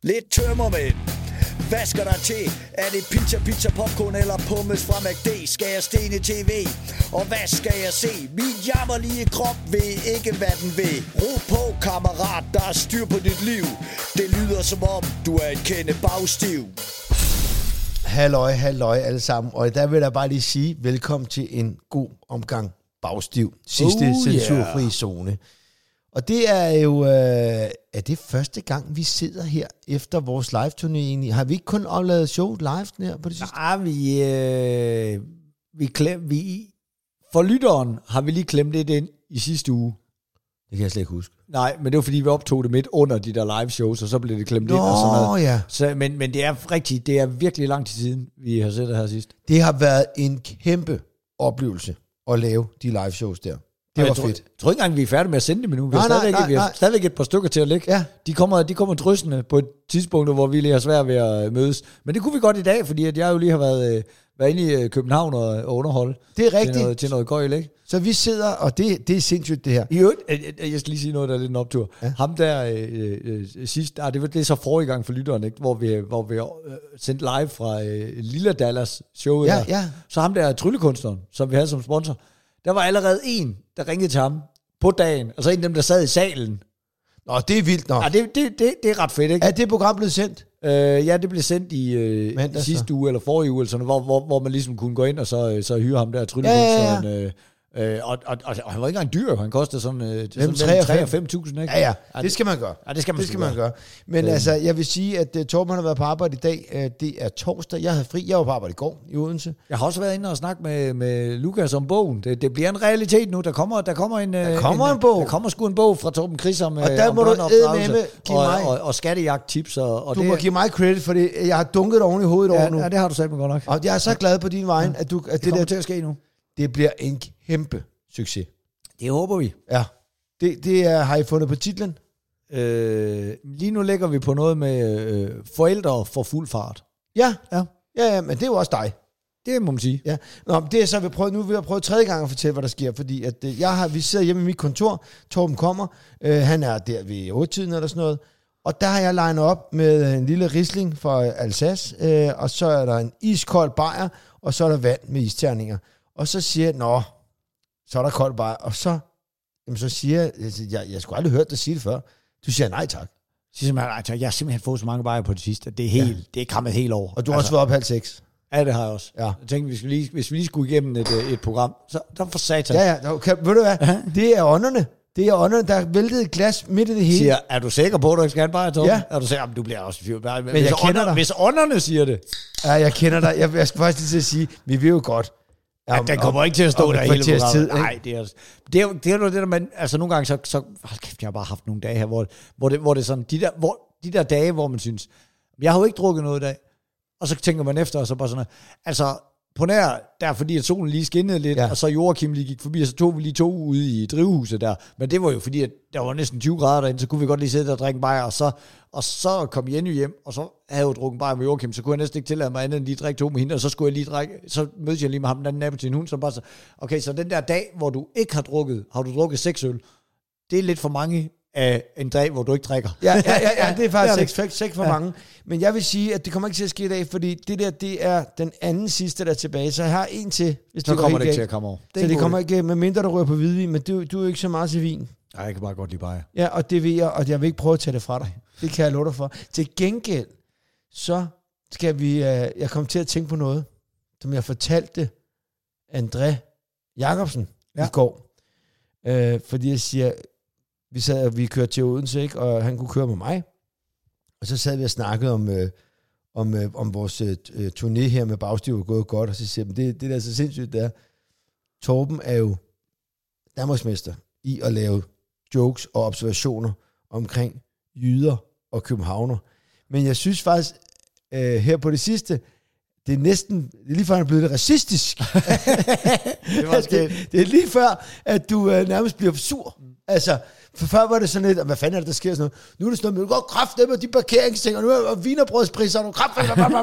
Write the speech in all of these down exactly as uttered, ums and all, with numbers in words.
Lidt tømmermænd. Hvad skal der til? Er det pizza, pizza, popcorn eller pommes fra McD? Skal jeg stene tv? Og hvad skal jeg se? Min jammerlige krop ved ikke, hvad den vil. Ro på, kammerat, der er styr på dit liv. Det lyder som om, du er et kende bagstiv. Halløj, halløj alle sammen. Og der vil jeg bare lige sige, velkommen til en god omgang bagstiv. Sidste oh, censurfri yeah. zone. Og det er jo, øh, er det første gang, vi sidder her efter vores live-turné egentlig? Har vi ikke kun afladet show live her på det sidste? Nej, vi, øh, vi, klem, vi for lytteren har vi lige klemt det ind i sidste uge. Det kan jeg slet ikke huske. Nej, men det var fordi, vi optog det midt under de der live-shows, og så blev det klemt Nå, ind og sådan noget. Ja. Så, men, men det er rigtigt, det er virkelig lang tid siden, vi har set det her sidst. Det har været en kæmpe oplevelse at lave de live-shows der. Det var jeg fedt. Jeg tror ikke engang, vi er færdige med at sende dem endnu. Vi har nej, stadigvæk, nej, vi har nej. stadigvæk et par stykker til at lægge. Ja. De kommer, de kommer dryssende på et tidspunkt, hvor vi lige har svært ved at mødes. Men det kunne vi godt i dag, fordi at jeg jo lige har været, været inde i København og, og underholde. Det er rigtigt. Til noget, til noget gøjl, ikke? Så vi sidder, og det, det er sindssygt det her. I øvrigt, jeg skal lige sige noget, der er lidt en optur. Ja. Ham der øh, øh, sidst, ah, det, var, det er så forrige gang for lytteren, ikke? Hvor vi, hvor vi øh, sendte live fra øh, Lilla Dallas showet Ja, der. ja. Så ham der tryllekunstneren, som vi havde som sponsor, der var allerede en, der ringede til ham på dagen, altså en af dem, der sad i salen. Nå, det er vildt nok. Ja, det, det, det, det er ret fedt, ikke? Er det program blevet sendt? Øh, ja, det blev sendt i, øh, Mandag, i sidste så. uge, eller forrige uge, eller sådan, hvor, hvor, hvor man ligesom kunne gå ind og så, så hyre ham der tryllekunstneren. Ja, ja, ja. Øh, Øh, og, og, og, og han var ikke engang dyr, han kostede sådan, øh, sådan tre og fem tusind, ikke? Ja, ja, det skal man gøre. Ja, det skal man, det skal man gøre. Men øh. altså, jeg vil sige, at uh, Torben har været på arbejde i dag. Uh, det er torsdag. Jeg havde fri. Jeg var på arbejde i går i Odense. Jeg har også været inde og snakke med, med Lukas om bogen. Det, det bliver en realitet nu. Der kommer, der kommer en, der kommer en, en bog. Der kommer sgu en bog fra Torben Chris om, og der om må du eddermame give og, mig. Og, og, og skattejagt-tips. Og, og du det, må give mig credit, for det. Jeg har dunket oven i hovedet ja, over nu. Ja, det har du sagt mig godt nok. Og jeg er så glad på din vejen, ja. at, du, at det, det kommer der til at ske nu. Det bliver en kæmpe succes. Det håber vi. Ja. Det, det er, har I fundet på titlen? Øh, lige nu lægger vi på noget med øh, forældre for fuld fart. Ja. Ja. Ja, ja, men det er jo også dig. Det må man sige. Ja. Nå, det er så, vi prøver, nu vil jeg prøve tredje gang at fortælle, hvad der sker, fordi at, øh, jeg har, vi sidder hjemme i mit kontor, Torben kommer, øh, han er der ved otte-tiden eller sådan noget, og der har jeg legnet op med en lille Riesling fra Alsace, øh, og så er der en iskold bajer, og så er der vand med isterninger. Og så siger jeg, nå, så er der kold bajer, og så, jamen, så siger jeg, jeg, jeg skulle aldrig hørt dig sige det før, du siger nej tak. Siger man, nej tak, jeg har simpelthen fået så mange bajer på det sidste, at det er helt, ja. det er krammet helt over. Og du har altså også været op halv seks. Ja, det har jeg også. Ja. Jeg tænkte, hvis vi lige, hvis vi lige skulle igennem et, et program, så der for satan. Ja, ja, okay, ved du hvad, det er ånderne. Det er ånderne, der væltede et glas midt i det hele. Siger, er du sikker på, at du ikke skal have en bajer, Torben? Ja. Er du sikker? Du bliver også fyret. Men, men jeg kender dig. Hvis ånderne siger det. Ja, jeg kender dig. Jeg, jeg skal faktisk lige til at sige, vi vil jo godt. Ja, den kommer om, ikke til at stå om, der hele programmet. Tid, Nej, det er det er jo det, er det der, man, altså nogle gange, så, så hold kæft, jeg har bare haft nogle dage her, hvor, hvor, det, hvor det er sådan, de der, hvor, de der dage, hvor man synes, jeg har jo ikke drukket noget i dag, og så tænker man efter, og så bare sådan, altså, på nær, der fordi at solen lige skinnede lidt, ja. Og så Joachim lige gik forbi, og så tog vi lige to ude i drivhuset der, men det var jo fordi, at der var næsten tyve grader derinde, så kunne vi godt lige sidde der og drikke bajer, og så, og så kom Jenny hjem, og så havde jeg jo drukket bajer med Joachim, så kunne jeg næsten ikke tillade mig andet end lige drikke to med hende, og så skulle jeg lige drikke, så mødte jeg lige med ham, den anden nabo til en hund, så bare så, okay, så den der dag, hvor du ikke har drukket, har du drukket seks øl, det er lidt for mange af en dag, hvor du ikke drikker. Ja, ja, ja, ja det er faktisk seks, seks for ja. mange. Men jeg vil sige, at det kommer ikke til at ske i dag, fordi det der, det er den anden sidste, der er tilbage. Så jeg har en til, hvis så det kommer det ikke galt. til at komme over. Det så det kommer ikke, med mindre du rører på hvidvin, men du, du er ikke så meget til vin. Nej, jeg kan bare godt lide bajer. Ja, og det vil jeg, og jeg vil ikke prøve at tage det fra dig. Det kan jeg love dig for. Til gengæld, så skal vi, uh, jeg kom til at tænke på noget, som jeg fortalte André Jacobsen ja. i går. Uh, fordi jeg siger, vi sad, vi kørte til Odense, ikke? Og han kunne køre med mig. Og så sad vi og snakkede om, øh, om, øh, om vores øh, turné her med Bagstiv var gået godt, og så siger jeg, det, det der er så sindssygt, der Torben er jo danmarksmester i at lave jokes og observationer omkring jyder og københavner. Men jeg synes faktisk, øh, her på det sidste, det er næsten, det er lige før, han er blevet lidt racistisk. det, var det, det er lige før, at du øh, nærmest bliver sur. Altså, for før var det sådan lidt, hvad fanden er det, der sker sådan noget? Nu er det sådan noget, men du går kraft med de parkeringsting, og nu er vinerbrødspriser, og du kraft.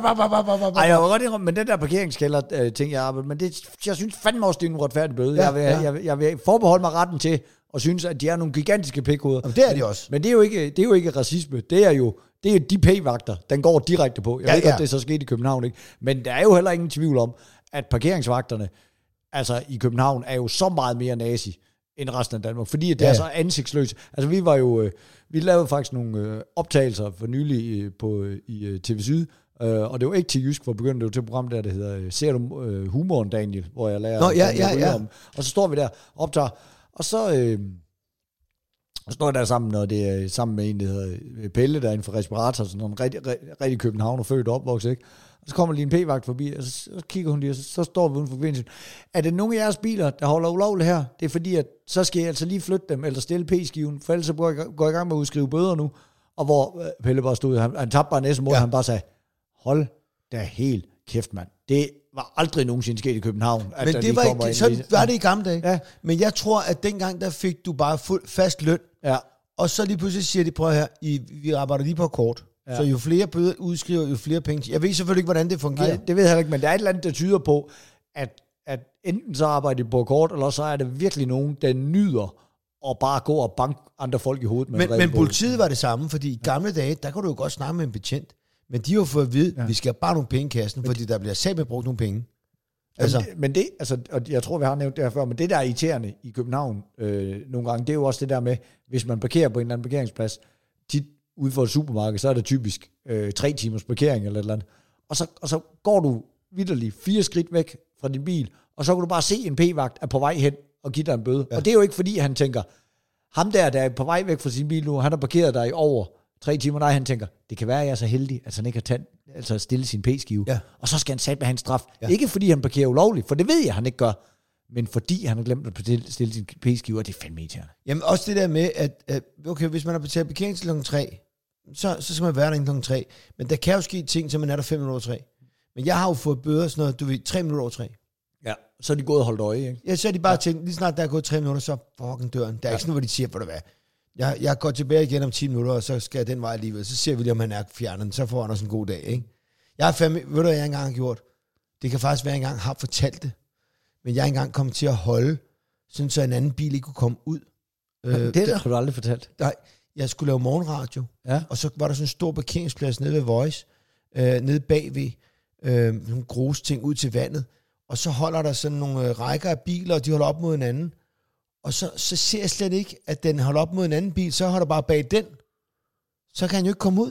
Ej, jeg var godt indrømme, men den der parkeringskælder øh, ting, jeg arbejder, men det, jeg synes fandme også, det er en retfærdig bøde. Ja, jeg, vil, ja. jeg, vil, jeg vil forbeholde mig retten til, og synes, at de er nogle gigantiske pikhoveder. Jamen, det er de også. Men det er jo ikke, det er jo ikke racisme, det er jo Det er de p-vagter, den går direkte på. Jeg ja, ved ikke, ja. at det så skete i København, ikke? Men der er jo heller ingen tvivl om, at parkeringsvagterne altså i København er jo så meget mere nazi end resten af Danmark, fordi det ja. er så ansigtsløst. Altså vi var jo, øh, vi lavede faktisk nogle øh, optagelser for nylig øh, på, øh, i øh, T V Syd, øh, og det var ikke til Jysk, for begyndte det jo til et program der, der hedder øh, Ser du øh, humoren, Daniel, hvor jeg lærer Nå, ja, ja, ja. om. Og så står vi der og optager, og så øh, så står jeg der sammen, og det er sammen med en, der hedder Pelle, der er inden for respirator, sådan en rigtig, rigtig, rigtig København og født og opvokset, ikke? Og så kommer lige en p-vagt forbi, og så, så kigger hun lige, og så, så står vi uden for forbindelsen. Er det nogle af jeres biler, der holder ulovligt her? Det er fordi, at så skal jeg altså lige flytte dem, eller stille p-skiven, for ellers så går jeg, går jeg i gang med at udskrive bøder nu. Og hvor Pelle bare stod, han, han tabte bare næste måde, ja. Han bare sagde, hold da helt kæft, mand. Det var aldrig nogensinde sket i København. At men det var ikke, sådan var det i gamle dage. Ja. Men jeg tror, at dengang, der fik du bare fuld, fast løn, ja. Og så lige pludselig siger de, prøv her, I, vi arbejder lige på kort. Ja. Så jo flere bøder udskriver, jo flere penge. Jeg ved selvfølgelig ikke, hvordan det fungerer. Nej, det ved jeg ikke, men der er et eller andet, der tyder på, at, at enten så arbejder de på kort, eller så er det virkelig nogen, der nyder at bare gå og banke andre folk i hovedet. Med men men politiet var det samme, fordi i gamle dage, der kunne du jo godt snakke med en betjent. Men de har jo fået at vide, ja. Vi skal bare nogle penge i kassen, fordi der bliver selv med brugt nogle penge. Altså. Men, men det, altså, og jeg tror, vi har nævnt det her før, men det, der er irriterende i København øh, nogle gange, det er jo også det der med, hvis man parkerer på en eller anden parkeringsplads, tit ude for et supermarked, så er det typisk øh, tre timers parkering eller et eller andet. Og så, og så går du vitterligt fire skridt væk fra din bil, og så kan du bare se en p-vagt er på vej hen og give dig en bøde. Ja. Og det er jo ikke fordi, han tænker, ham der, der er på vej væk fra sin bil nu, han har parkeret der i over tre timer, nej, han tænker, det kan være, at jeg er så heldig, at han ikke har taget, altså stille sin p-skive. Ja. Og så skal han sætte med hans straf. Ja. Ikke fordi han parkerer ulovligt, for det ved jeg, han ikke gør, men fordi han har glemt at stille sin p-skive, og det er fandme irriterende. Jamen også det der med, at, at okay, hvis man har betalt parkering til klokken tre, så, så skal man være der inden klokken tre. Men der kan jo ske ting, så man er der fem minutter over tre. Men jeg har jo fået bøder sådan noget, du ved, tre minutter over tre. Ja, så er de gået og holdt øje, ikke? Ja, så er de bare ja. tænkt, lige snart der er gået tre minutter, så fucking døren. Der er ja. ikke sådan, hvor de siger, hvor det er. Jeg, jeg går tilbage igen om ti minutter, og så skal jeg den vej alligevel. Så ser vi lige, om han er fjernet, så får han også en god dag, ikke? Jeg har fandme, ved du, hvad jeg engang har gjort? Det kan faktisk være, at jeg engang har fortalt det. Men jeg er engang kommet til at holde, sådan så en anden bil ikke kunne komme ud. Ja, det der, har du aldrig fortalt. Nej, jeg skulle lave morgenradio, ja. Og så var der sådan en stor parkeringsplads nede ved Voice, øh, nede bagved, øh, nogle grus ting ud til vandet, og så holder der sådan nogle øh, rækker af biler, og de holder op mod hinanden, og så, så ser jeg slet ikke, at den holder op mod en anden bil, så holder bare bag den, så kan han jo ikke komme ud.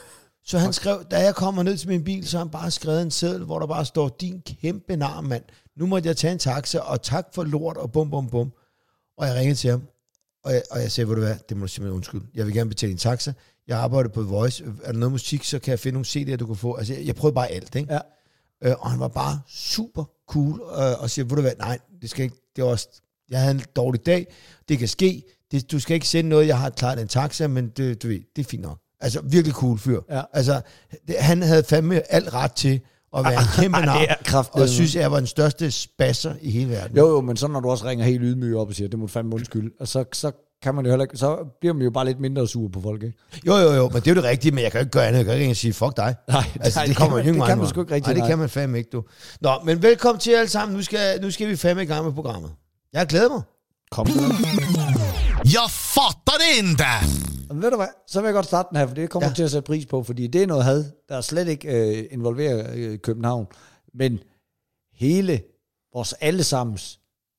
Så han skrev, da jeg kommer ned til min bil, så har han bare skrevet en seddel, hvor der bare står, din kæmpe nar, mand. Nu måtte jeg tage en taxa, og tak for lort, og bum, bum, bum. Og jeg ringede til ham, og jeg, og jeg sagde, hvor du hvad, det må du simpelthen undskylde. Jeg vil gerne betale en taxa. Jeg arbejder på Voice. Er der noget musik, så kan jeg finde nogle C D'er, du kan få. Altså, jeg, jeg prøvede bare alt, ikke? Ja. Øh, og han var bare super cool, øh, og siger, hvor du hvad, nej, det skal ikke, det var også, jeg havde en dårlig dag, det kan ske, det, du skal ikke sende noget, jeg har klart en taxa, men det, du ved, det er fint nok. Altså, virkelig cool fyr. Ja. Altså, det, han havde fandme alt ret til at være en kæmpe nar, og synes, jeg var den største spasser i hele verden. Jo, jo, men så når du også ringer helt ydmyg op og siger, det må du fandme undskylde, og så, så kan man jo heller ikke, så bliver man jo bare lidt mindre sur på folk, ikke? Jo, jo, jo, men det er jo det rigtige, men jeg kan jo ikke gøre andet, jeg kan ikke sige, fuck dig. Nej, altså, nej det, kommer det, kan, man, det kan man sgu ikke rigtig. Nej, det kan man fandme ikke, du. Nå, men velkommen til alle sammen, nu skal, nu skal vi fandme i gang med programmet. Jeg glæder mig. Kom så. Jeg fatter det inte! Men ved du hvad, så vil jeg godt starte den her, for det kommer ja. til at sætte pris på, fordi det er noget had, der slet ikke øh, involverer øh, København, men hele vores allesammens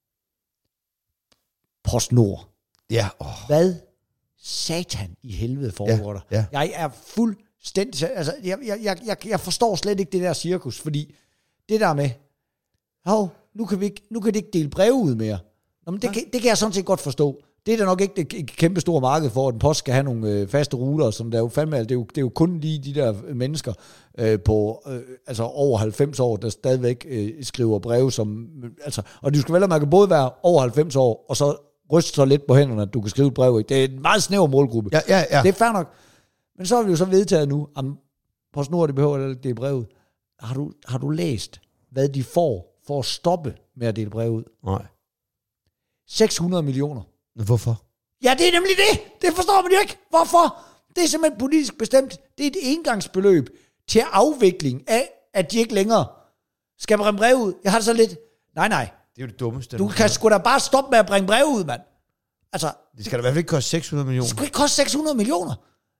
PostNord. Ja. Oh. Hvad satan i helvede foregår der? Ja. Ja. Jeg er fuldstændig, altså jeg, jeg, jeg, jeg forstår slet ikke det der cirkus, fordi det der med, hov, nu kan vi ikke, nu kan det ikke dele breve ud mere. Nå, men det, kan, det kan jeg sådan set godt forstå. Det er da nok ikke det kæmpe store marked for, at en post skal have nogle øh, faste ruter, som der er jo fandme, det er jo, det er jo kun lige de der mennesker øh, på øh, altså over halvfems år, der stadigvæk øh, skriver breve, som, altså, og du skal vel, at man kan både være over halvfems år, og så ryste så lidt på hænderne, at du kan skrive et brev. Ikke? Det er en meget snæver målgruppe. Ja, ja, ja. Det er fair nok. Men så har vi jo så vedtaget nu, at PostNord, det behøver at dele brev ud. Har du, har du læst, hvad de får for at stoppe med at dele brev ud? Nej. seks hundrede millioner. Hvorfor? Ja, det er nemlig det. Det forstår man jo ikke. Hvorfor? Det er simpelthen politisk bestemt. Det er et engangsbeløb til afvikling af, at de ikke længere skal bringe brev ud. Jeg har det så lidt. Nej, nej. Det er jo det dummeste. Du kan sgu da bare stoppe med at bringe brev ud, mand. Altså, det skal da i hvert fald ikke koste seks hundrede millioner. Det skal ikke koste seks hundrede millioner.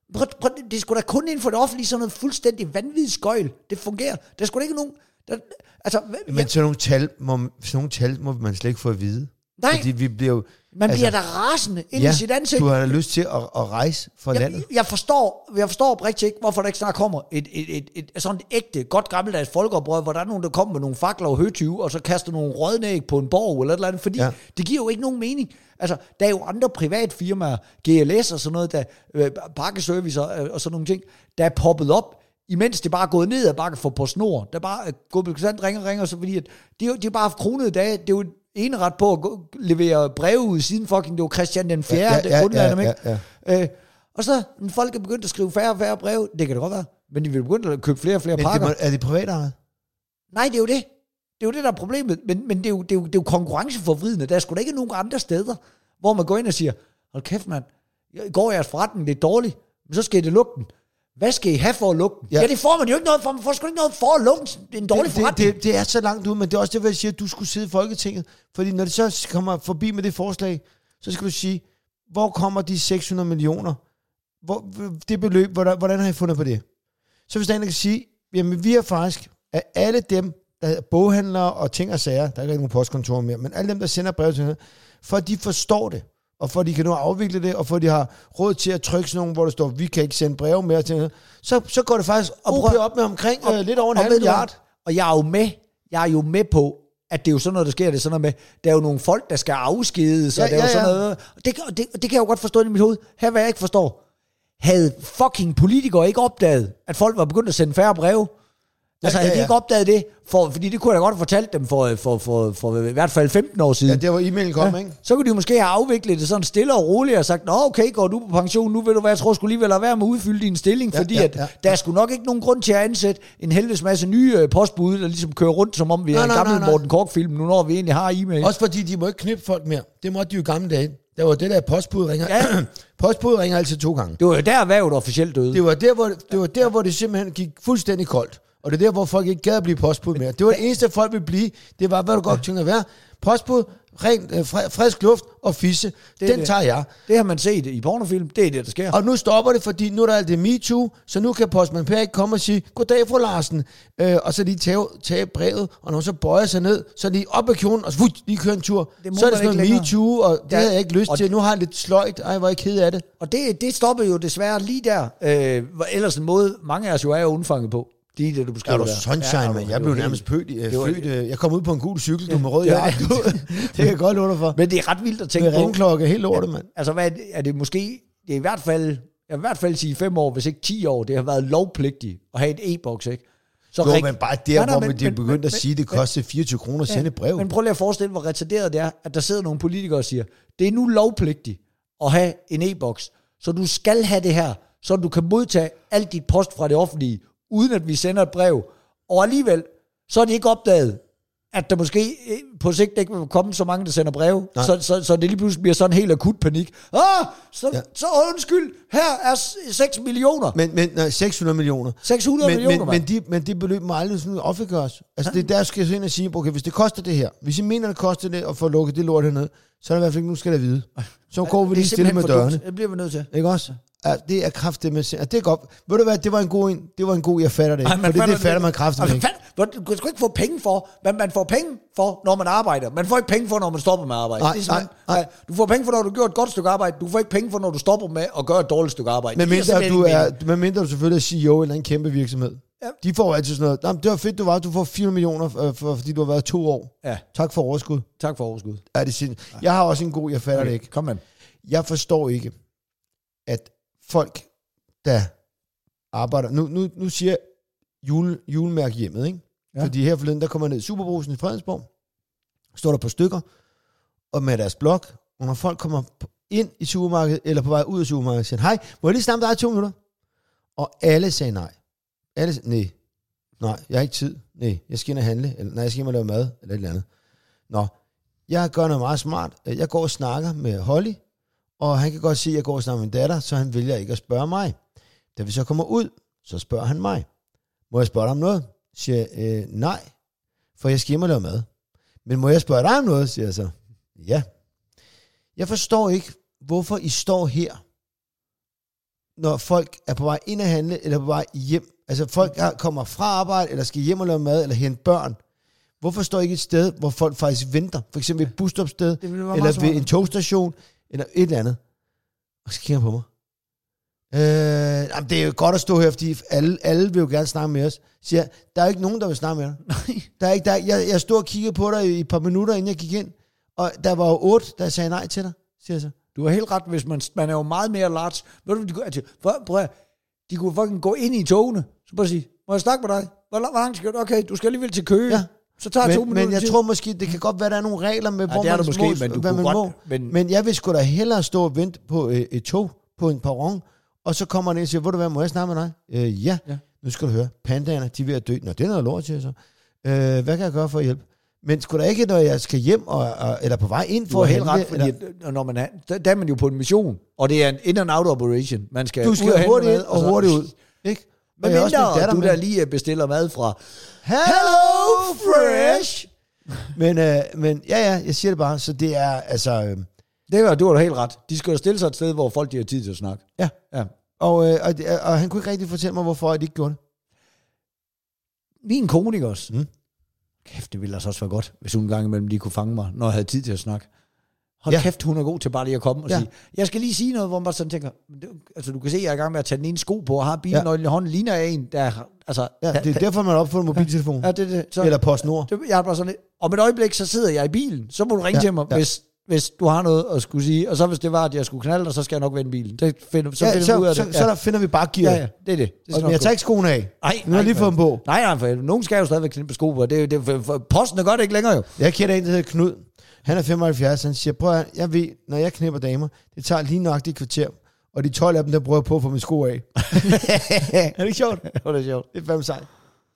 Prøv, prøv, det er sgu da kun inden for det offentlige, sådan noget fuldstændig vanvittigt skøjl. Det fungerer. Der er sgu da ikke nogen... Der, altså, Men jeg, sådan nogle, tal må, sådan nogle tal må man slet ikke få at vide. nej, fordi vi bliver jo... man altså, bliver da rasende ind ja, i sit ansigt. du har da lyst til at, at rejse fra Jeg, landet. jeg forstår, jeg forstår oprigtigt ikke, hvorfor der ikke snart kommer et, et, et, et, et sådan et ægte, godt gammeldags folkeoprør, hvor der er nogen, der kommer med nogle fakler og høtyve, og så kaster nogle rådnæg på en borg eller et eller andet, fordi ja. det giver jo ikke nogen mening. Altså, der er jo andre privatfirmaer, G L S og sådan noget, der, øh, pakkeservice og, og sådan nogle ting, der er poppet op, imens det bare er gået ned ad bakke for PostNord, der bare er gået på konstant ringer og ringer, så fordi at de, de har bare haft kronede dage, det er jo ene ret på at gå, levere breve ud siden fucking, det var Christian den fjerde, ja, ja, ja, ja, ja, ja, ja. Øh, og så, når folk er begyndt at skrive færre og færre breve, det kan det godt være, men de vil begynde at købe flere og flere Men pakker. det må, er det privat ejet? Nej, det er jo det. Det er jo det, der er problemet. Men, men det, er jo, det, er jo, det er jo konkurrenceforvridende. Der er sgu da ikke nogen andre steder, hvor man går ind og siger, hold kæft mand, går jeres forretning, det er dårligt, men så skal I det lukke den. Hvad skal I have for at lukke den? Ja, ja det får man jo ikke noget for. Man får sgu ikke noget for at lukke den. Det er en dårlig det, forretning. Det, det, det er så langt ud, men det er også det, jeg siger, at du skulle sidde i Folketinget. Fordi når det så kommer forbi med det forslag, så skal du sige, hvor kommer de seks hundrede millioner? Hvor, det beløb, hvordan, hvordan har I fundet på det? Så hvis der en, der kan sige, jamen vi er faktisk, af alle dem, der er boghandlere og ting og sager, der er ikke nogen postkontor mere, men alle dem, der sender brev til hende, for at de forstår det, og for at de kan nu afvikle det, og for at de har råd til at trykke sådan nogle, hvor der står, vi kan ikke sende breve mere til hende, så, så går det faktisk op, op med omkring og, øh, lidt over en halv milliard. Og jeg er jo med, jeg er jo med på, at det er jo sådan noget, der sker, det er sådan noget med, der er jo nogle folk, der skal afskedes, og ja, der er ja, jo sådan ja. noget, og det, det, det kan jeg jo godt forstå i mit hoved. Her hvad jeg ikke forstår, havde fucking politikere ikke opdaget, at folk var begyndt at sende færre breve? Altså, ja, ja, ja. Havde de ikke opdaget det? For, fordi det kunne jeg da godt have fortalt dem for, for, for, for i hvert fald femten år siden. Ja, det var e-mailen kom, ja. Ikke? Så kunne de måske have afviklet det sådan stille og roligt og sagt, nå okay, går du på pension, nu vil du være, jeg tror sgu lige vel at være med at udfylde din stilling, ja, fordi ja, ja. At der er sgu nok ikke nogen grund til at ansætte en helvedes masse nye øh, postbud, der ligesom kører rundt, som om vi nej, er en gammel Morten Korch-film, nu når vi egentlig har e-mail. Også fordi de må ikke knippe folk mere. Det måtte de jo gamle dage. Der var det der postbud ringer. Ja. Postbud ringer altid to gange. Det var jo der erhvervet officielt døde. Det var der, hvor det, var der, hvor det simpelthen gik fuldstændig koldt. Og det er der, hvor folk ikke gad at blive postbud mere. Det var det eneste, folk ville blive. Det var, hvad du godt tænker at være. Postbud, ren, øh, frisk luft og fisse. Det Den det. tager jeg. Det har man set i pornofilm. Det er det, der sker. Og nu stopper det, fordi nu er der alt det MeToo, så nu kan postmand Per ikke komme og sige, goddag fru Larsen, øh, og så lige tage, tage brevet, og når så bøjer sig ned, så lige op ad kjolen, og så vut, lige køre en tur. Så er det sådan noget MeToo, og det ja, havde jeg ikke lyst til. Nu har jeg lidt sløjt. Ej, hvor er jeg ked af det. Og det, det stoppede jo desværre lige der. Øh, ellers en måde, mange af os jo er undfanget på. Det er det, du beskriver der. Ja, du sunshine, ja, man. Jeg blev nærmest pødt, øh, født. Øh, jeg kom ud på en gul cykel, du med rød jakke. Det kan jeg godt love dig for. Men det er ret vildt at tænke på. Med ringklokke, helt lortet, mand. Altså, hvad er det, er det måske... Det er i hvert fald... Jeg vil i hvert fald sige fem år, hvis ikke ti år, det har været lovpligtigt at have et e-boks, ikke? Så jo, rig... men bare der, nej, nej, hvor men, de er begyndt at sige, at det koster fireogtyve kroner at sende et brev. Men prøv lige at forestille, hvor retarderet det er, at der sidder nogle politikere og siger, det er nu lovpligtigt at have en e-boks, så du skal have det her, så du kan modtage alt dit post fra det offentlige, uden at vi sender et brev. Og alligevel, så er det ikke opdaget, at der måske på sigt ikke vil komme så mange, der sender breve, så, så, så det lige pludselig bliver sådan en helt akut panik. Ah, så, ja. så undskyld, her er seks millioner. Men, men nej, seks hundrede millioner. seks hundrede men, millioner, men, men, de, men det beløb må aldrig sådan offentliggøres. Altså det der skal jeg så ind og sige, okay, hvis det koster det her, hvis I mener, det koster det at få lukket det lort hernede, så er det i hvert fald ikke, nu skal jeg vide. Så går vi lige stille med dørene. Det bliver vi nødt til. Ikke også? Ja, det er kraftigt med det er godt. Ved du hvad, det var en god en. Det var en god, jeg fatter det. Ej, for det, det fatter man kraftigt med. Du kan sgu ikke få penge for, men man får penge for, når man arbejder. Man får ikke penge for, når man stopper med at arbejde. Nej, det er nej, nej. Du får penge for, når du gør et godt stykke arbejde. Du får ikke penge for, når du stopper med at gøre et dårligt stykke arbejde. Men mindre du, er, men mindre du selvfølgelig er C E O eller en kæmpe virksomhed. Ja. De får altid sådan noget. Det var fedt, du var. Du får fire hundrede millioner, for, fordi du har været to år. Ja. Tak for overskud. Tak for overskud. Er det sind? Jeg har også en god, jeg fatter okay. det ikke. Kom man. Jeg forstår ikke, at folk, der arbejder... Nu, nu, nu siger jeg jule, julemærke hjemmet, ikke? Ja. Fordi her forleden, der kommer ned i Superbrusen i Fredensborg, står der på stykker, og med deres blog, og når folk kommer ind i supermarkedet, eller på vej ud af supermarkedet, siger hej, må jeg lige snakke dig i to minutter? Og alle sagde nej. Alle sagde, nej, nej, jeg har ikke tid. Nej, jeg skal ind og handle, eller nej, jeg skal ind og lave mad, eller et eller andet. Nå, jeg gør noget meget smart. Jeg går og snakker med Holly, og han kan godt se, at jeg går og snakker med min datter, så han vælger ikke at spørge mig. Da vi så kommer ud, så spørger han mig. Må jeg spørge dig om noget? Siger jeg, øh, nej, for jeg skal hjem og lave mad. Men må jeg spørge dig om noget? Siger jeg så. Ja. Jeg forstår ikke, hvorfor I står her når folk er på vej ind at handle, eller på vej hjem. Altså folk er, kommer fra arbejde, eller skal hjem og lave mad, eller hente børn. Hvorfor står I ikke et sted, hvor folk faktisk venter? For eksempel et busstopsted, eller ved en togstation, eller et eller andet. Og så kigger han på mig. Øh, jamen, det er jo godt at stå her, fordi alle, alle vil jo gerne snakke med os. Siger, der er ikke nogen, der vil snakke med dig. Nej. Der er ikke, der, jeg, jeg stod og kiggede på dig i et par minutter, inden jeg gik ind, og der var jo otte, der sagde nej til dig, siger jeg så. Du har helt ret, hvis man, man er jo meget mere large. Ved du, de kunne, altså, prøv at, de kunne fucking gå ind i togene, så bare sige, må jeg snakke med dig? Hvor langt skal du? Okay, du skal alligevel til Køge. Ja. Så tager men, to minutter. Men jeg til. tror måske, det kan godt være, der er nogle regler med, ja, hvor man måske, må, men du hvad man godt, må. Men... men jeg vil sgu da hellere stå og vente på øh, et tog på en perron, og så kommer han ind og siger, hvor du hvad, må jeg snakke med dig? Øh, ja. ja, nu skal du høre. Pandaerne, de er ved at dø. Nå, det er noget lort til så. Øh, hvad kan jeg gøre for at hjælpe? Men sgu da ikke, når jeg skal hjem, og, og, eller på vej ind for at hente? Ret, fordi eller... når man er, der, der er man jo på en mission, og det er en in and out operation. Man skal du skal hurtigt ind og hurtigt ud. Ikke? Men mindre, du der lige bestiller mad fra Hello Fresh! men, øh, men ja, ja, jeg siger det bare, så det er, altså... Øh, det var, du har da helt ret. De skal jo stille sig et sted, hvor folk de har tid til at snakke. Ja. ja. Og, øh, og, og han kunne ikke rigtig fortælle mig, hvorfor de ikke gjorde det. Min kone, ikke også? Mm. Kæft, det ville altså også være godt, hvis hun en gang imellem lige kunne fange mig, når jeg havde tid til at snakke. Hold ja. kæft, hun er god til bare lige at komme og ja. sige, jeg skal lige sige noget, hvor man bare sådan tænker, altså du kan se, at jeg er i gang med at tage den ene sko på, og har bilnøglen ja. i hånden, ligner af en, der altså... Ja, det er derfor, man har opfundet mobiltelefon. Ja, det, det, så, eller PostNord. Det, jeg er bare sådan lidt, om et øjeblik, så sidder jeg i bilen, så må du ringe ja. til mig, ja. hvis, hvis du har noget at skulle sige, og så hvis det var, at jeg skulle knalde, så skal jeg nok vende bilen. Det finder, så ja, finder så, vi ud af så, det. Så, ja. så der finder vi bare gear. Ja, ja, det er det. det og, men jeg tager ikke skoene af. Nej, nu har jeg lige fået dem på. Nej, nej, for nogen skal jo stadigvæk knippe sko på. Det, det, for, for, posten er godt ikke længere jo. Jeg kender en, der hedder Knud. Han er femoghalvfjerds, han siger, prøv at, jeg ved, når jeg knipper damer, det tager lige nøjagtigt et kvarter, og de tolv af dem, der prøver på at få mine sko af. Er det ikke sjovt? Jo, det er sjovt. Det er fandme sejt.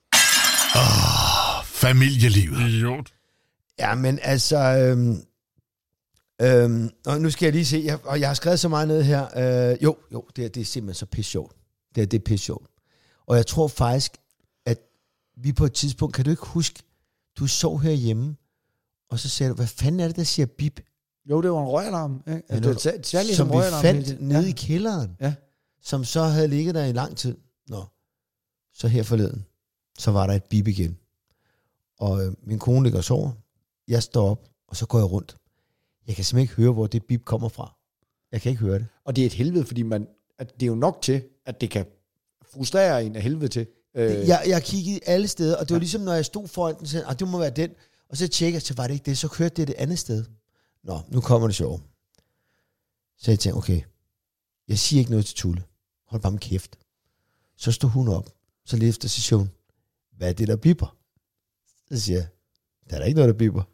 Åh, familielivet. Idiot. Ja, men altså, øhm, øhm, og nu skal jeg lige se, jeg, og jeg har skrevet så meget ned her, øh, jo, jo, det er, det er simpelthen så pisse sjovt. Det er, det er pisse sjovt. Og jeg tror faktisk, at vi på et tidspunkt, kan du ikke huske, du sov herhjemme, og så sagde du, hvad fanden er det, der siger bip? Jo, det var en røgalarm. Ikke? Ja, det var, som, som vi fandt nede ja. i kælderen, ja. som så havde ligget der i lang tid. Nå, så her forleden, så var der et bip igen. Og øh, min kone ligger og sover. Jeg står op, og så går jeg rundt. Jeg kan simpelthen ikke høre, hvor det bip kommer fra. Jeg kan ikke høre det. Og det er et helvede, fordi man, at det er jo nok til, at det kan frustrere en af helvede til. Øh. Jeg, jeg kiggede alle steder, og det var ligesom, når jeg stod foran den, så ah, det må være den. Og så tjekker jeg, så var det ikke det. Så kørte det det andet sted. Nå, nu kommer det sjovt. Så jeg tænkte, okay, jeg siger ikke noget til Tulle. Hold bare med kæft. Så stod hun op. Så lige efter session. Hvad er det, der bipper? Så siger jeg, der er der ikke noget, der bipper.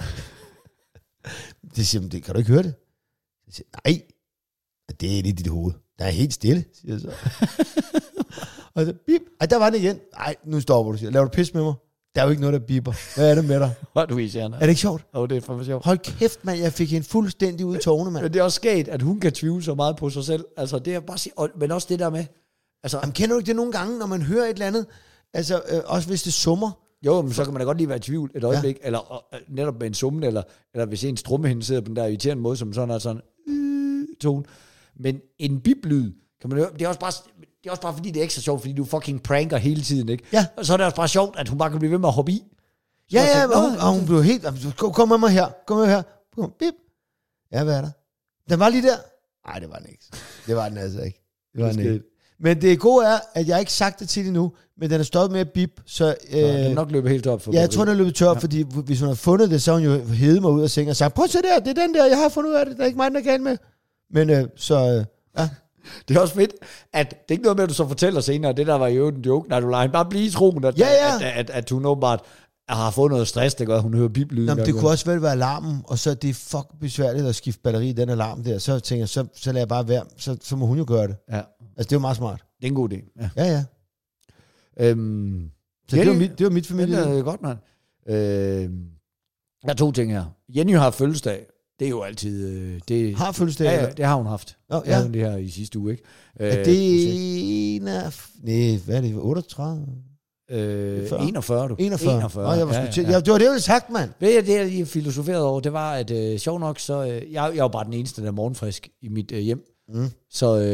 Det siger det kan du ikke høre det? Jeg siger, nej, det er lige dit hoved. Der er helt stille, siger jeg så. Og så, bip. Ej, der var det igen. Nej, nu stopper du, siger. Laver du pis med mig? Der er jo ikke noget, der bipper. Hvad er det med dig? Hvor er du i, Sjerne? Er det ikke sjovt? Jo, oh, det er fandme sjovt. Hold kæft, mand. Jeg fik hende fuldstændig ud i tårne, mand. Men det er også sket, at hun kan tvivle så meget på sig selv. Altså, det er bare sige, men også det der med. Altså, jamen, kender du ikke det nogle gange, når man hører et eller andet? Altså, øh, også hvis det summer. Jo, men så kan man da godt lige være i tvivl et øjeblik. Ja. Eller øh, netop med en summen, eller, eller hvis en strummehinde sidder på den der irriterende måde, som sådan er sådan øh, tone. Men en biplyd, kan man høre, det er også bare... Det er også bare fordi, det er ekstra sjovt, fordi du fucking pranker hele tiden, ikke? Ja. Og så er det også bare sjovt, at hun bare kan blive ved med at hoppe i. Ja, ja, og hun, og hun blev helt... Kom, kom med mig her, kom med her. Kom, bip. Ja, hvad er der? Den var lige der. Nej, det var den ikke. Det var den altså ikke. Det var den ikke. Men det gode er, at jeg ikke sagt det til det nu, men den er stoppet med at bip, så... Øh, så den er nok løbet helt op for. Ja, jeg tror, den er løbet tør, ja. Fordi hvis hun har fundet det, så har hun jo hævet mig ud af sengen og sagt, prøv at se der, det er den der, jeg har fundet ud af det, der er ikke mig, der kan med. Men øh, så... Øh, ja. Det er også fedt, at det er ikke noget med, at du så fortæller senere, det der var jo en joke, når du lader bare blive i troen, at, ja, ja. At, at, at, at hun åbenbart har fået noget stress, det gør, at hun hører biplyden. Jamen, det kunne også vel være alarmen, og så er det fuck besværligt at skifte batteri i den alarm der. Så tænker jeg, så, så lader jeg bare være, så, så må hun jo gøre det. Ja. Altså, det er jo meget smart. Det er en god idé. Ja, ja. ja. Øhm, så Jenny, det, var mit, det var mit familie. Det er godt, mand. Øhm, der er to ting her. Jenny har fødselsdag. Det er jo altid... Øh, det, har fødselsdag? Ja, ja, det har hun haft. Oh, ja. Det her i sidste uge, ikke? Er det en af... Nej, hvad er det? otteogtredive? Øh, enogfyrre, du. enogfyrre. enogfyrre. Oh, jeg var ja, ja, ja. Ja, det var det, jeg ville sagt, mand. Ved jeg, det jeg lige filosoferede over, det var, at øh, sjov nok, så... Øh, jeg, jeg var bare den eneste, der er morgenfrisk i mit øh, hjem. Mm. Så... Øh,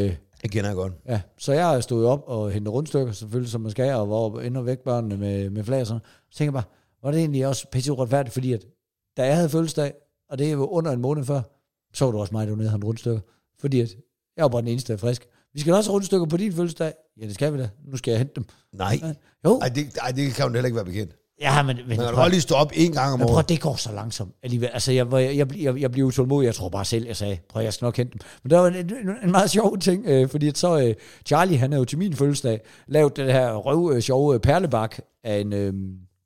Det kender jeg godt. Ja, så jeg stod op og hentede rundstykker, selvfølgelig som man skal, og var oppe ind og væk børnene med, med flag og sådan. Så tænkte jeg bare, var det egentlig også pisse uretfærdigt, fordi at, da jeg havde fødselsdag, og det var under en måned før, så var det også mig, der var nede og havde rundstykker. Fordi at jeg var bare den eneste, der er frisk. Vi skal også have rundstykker på din fødselsdag. Ja, det skal vi da. Nu skal jeg hente dem. Nej. Ja. Jo. Ej, det, ej, det kan jo heller ikke være bekendt. Ja, men... men Man kan godt lige stå op en gang om men prøv, året. det går så langsomt alligevel. Altså, jeg, jeg, jeg, jeg, jeg bliver utålmodig. Jeg tror bare selv, jeg sagde, prøv, jeg skal nok hente dem. Men der var en, en, en meget sjov ting, øh, fordi at så øh, Charlie, han er jo til min fødselsdag, lavet det her røv øh, sjove perlebak af en... Øh,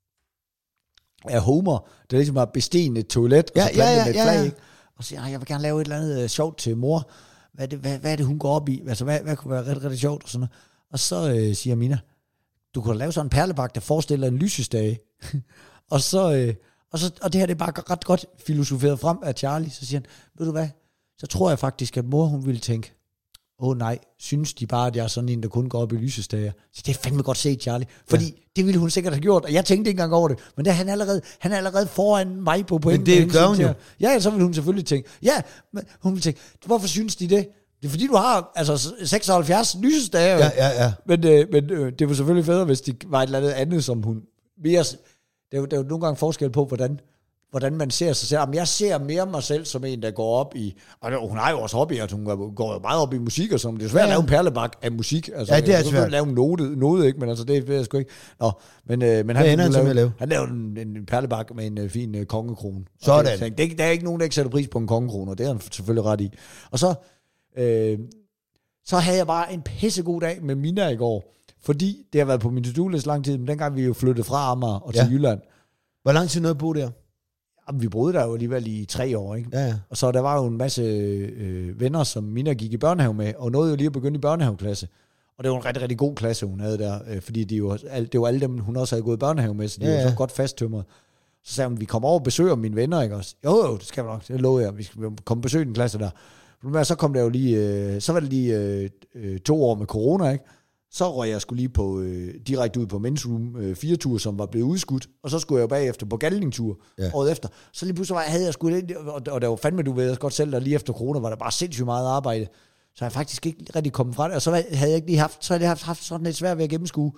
af Homer, der ligesom har bestenet et toilet, Ja, og så plantet ja, ja, med et ja, flag, ja. ikke? Og så siger jeg, jeg vil gerne lave et eller andet øh, sjovt til mor. Hvad er, det, hvad, hvad er det, hun går op i? Altså, hvad, hvad kunne være rigtig, rigtig sjovt? Og, sådan noget. Og så øh, siger Mina, du kunne lave sådan en perlebak, der forestiller en lysestage. og, så, øh, og, så, og det her, det er bare ret godt filosoferet frem af Charlie. Så siger han, ved du hvad, så tror jeg faktisk, at mor, hun ville tænke, åh oh, nej, synes de bare, at jeg er sådan en, der kun går op i lysestager? Så det er fandme godt set, Charlie. Fordi ja. det ville hun sikkert have gjort, og jeg tænkte ikke engang over det. Men der, han, er allerede, han er allerede foran mig på pointen. Men det gør hun jo. Ja, så ville hun selvfølgelig tænke, ja, men hun ville tænke, hvorfor synes de det? Det er fordi, du har altså seksoghalvfjerds lysestager. Ja, ja, ja. Men, øh, men øh, det var selvfølgelig federe, hvis det var et eller andet andet, som hun mere... Der er jo, der er jo nogle gange forskel på, hvordan... hvordan man ser sig selv. Jamen, jeg ser mere mig selv som en, der går op i... Og hun har jo også hobby, at hun går jo meget op i musik og sådan. Det er svært ja. at lave en perlebak af musik. Altså, ja, det er svært. at lave en note, note, ikke? Men altså, det ved jeg sgu ikke. Nå, men, øh, men han, ender han lave, lave? han lavede en, en perlebak med en uh, fin uh, kongekrone. Sådan. Det, det, der er ikke nogen, der ikke sætter pris på en kongekrone, og det er han selvfølgelig ret i. Og så, øh, så havde jeg bare en pissegod dag med Mina i går, fordi det har været på min to-do-list lang tid, men dengang vi jo flyttede fra Amager og til ja. Jylland. Hvor lang tid nåede at bo der? Jamen, vi boede der jo alligevel i tre år, ikke? Ja, ja. Og så der var jo en masse øh, venner, som Mina gik i børnehave med, og nåede jo lige at begynde i børnehaveklasse. Og det var en rigtig, rigtig god klasse, hun havde der, øh, fordi de jo, det var alle dem, hun også havde gået i børnehave med, så de ja, var så ja. godt fasttømret. Så sagde hun, vi kommer over og besøger mine venner, ikke også? Jo, jo, det skal vi nok, det lover jeg, vi skal komme og besøge den klasse der. Men så kom der jo lige, øh, så var det lige øh, øh, to år med corona, ikke? Så røg jeg skulle lige på, øh, direkte ud på Men's Room øh, fire-tur, som var blevet udskudt, og så skulle jeg jo bagefter på Galning-tur ja. året efter. Så lige pludselig var, havde jeg sgu lidt, og, og der var fandme, du ved godt selv, der lige efter corona var der bare sindssygt meget arbejde, så jeg faktisk ikke rigtig kommet fra det, og så havde jeg ikke lige haft, så havde jeg haft, haft sådan lidt svært ved at gennemskue,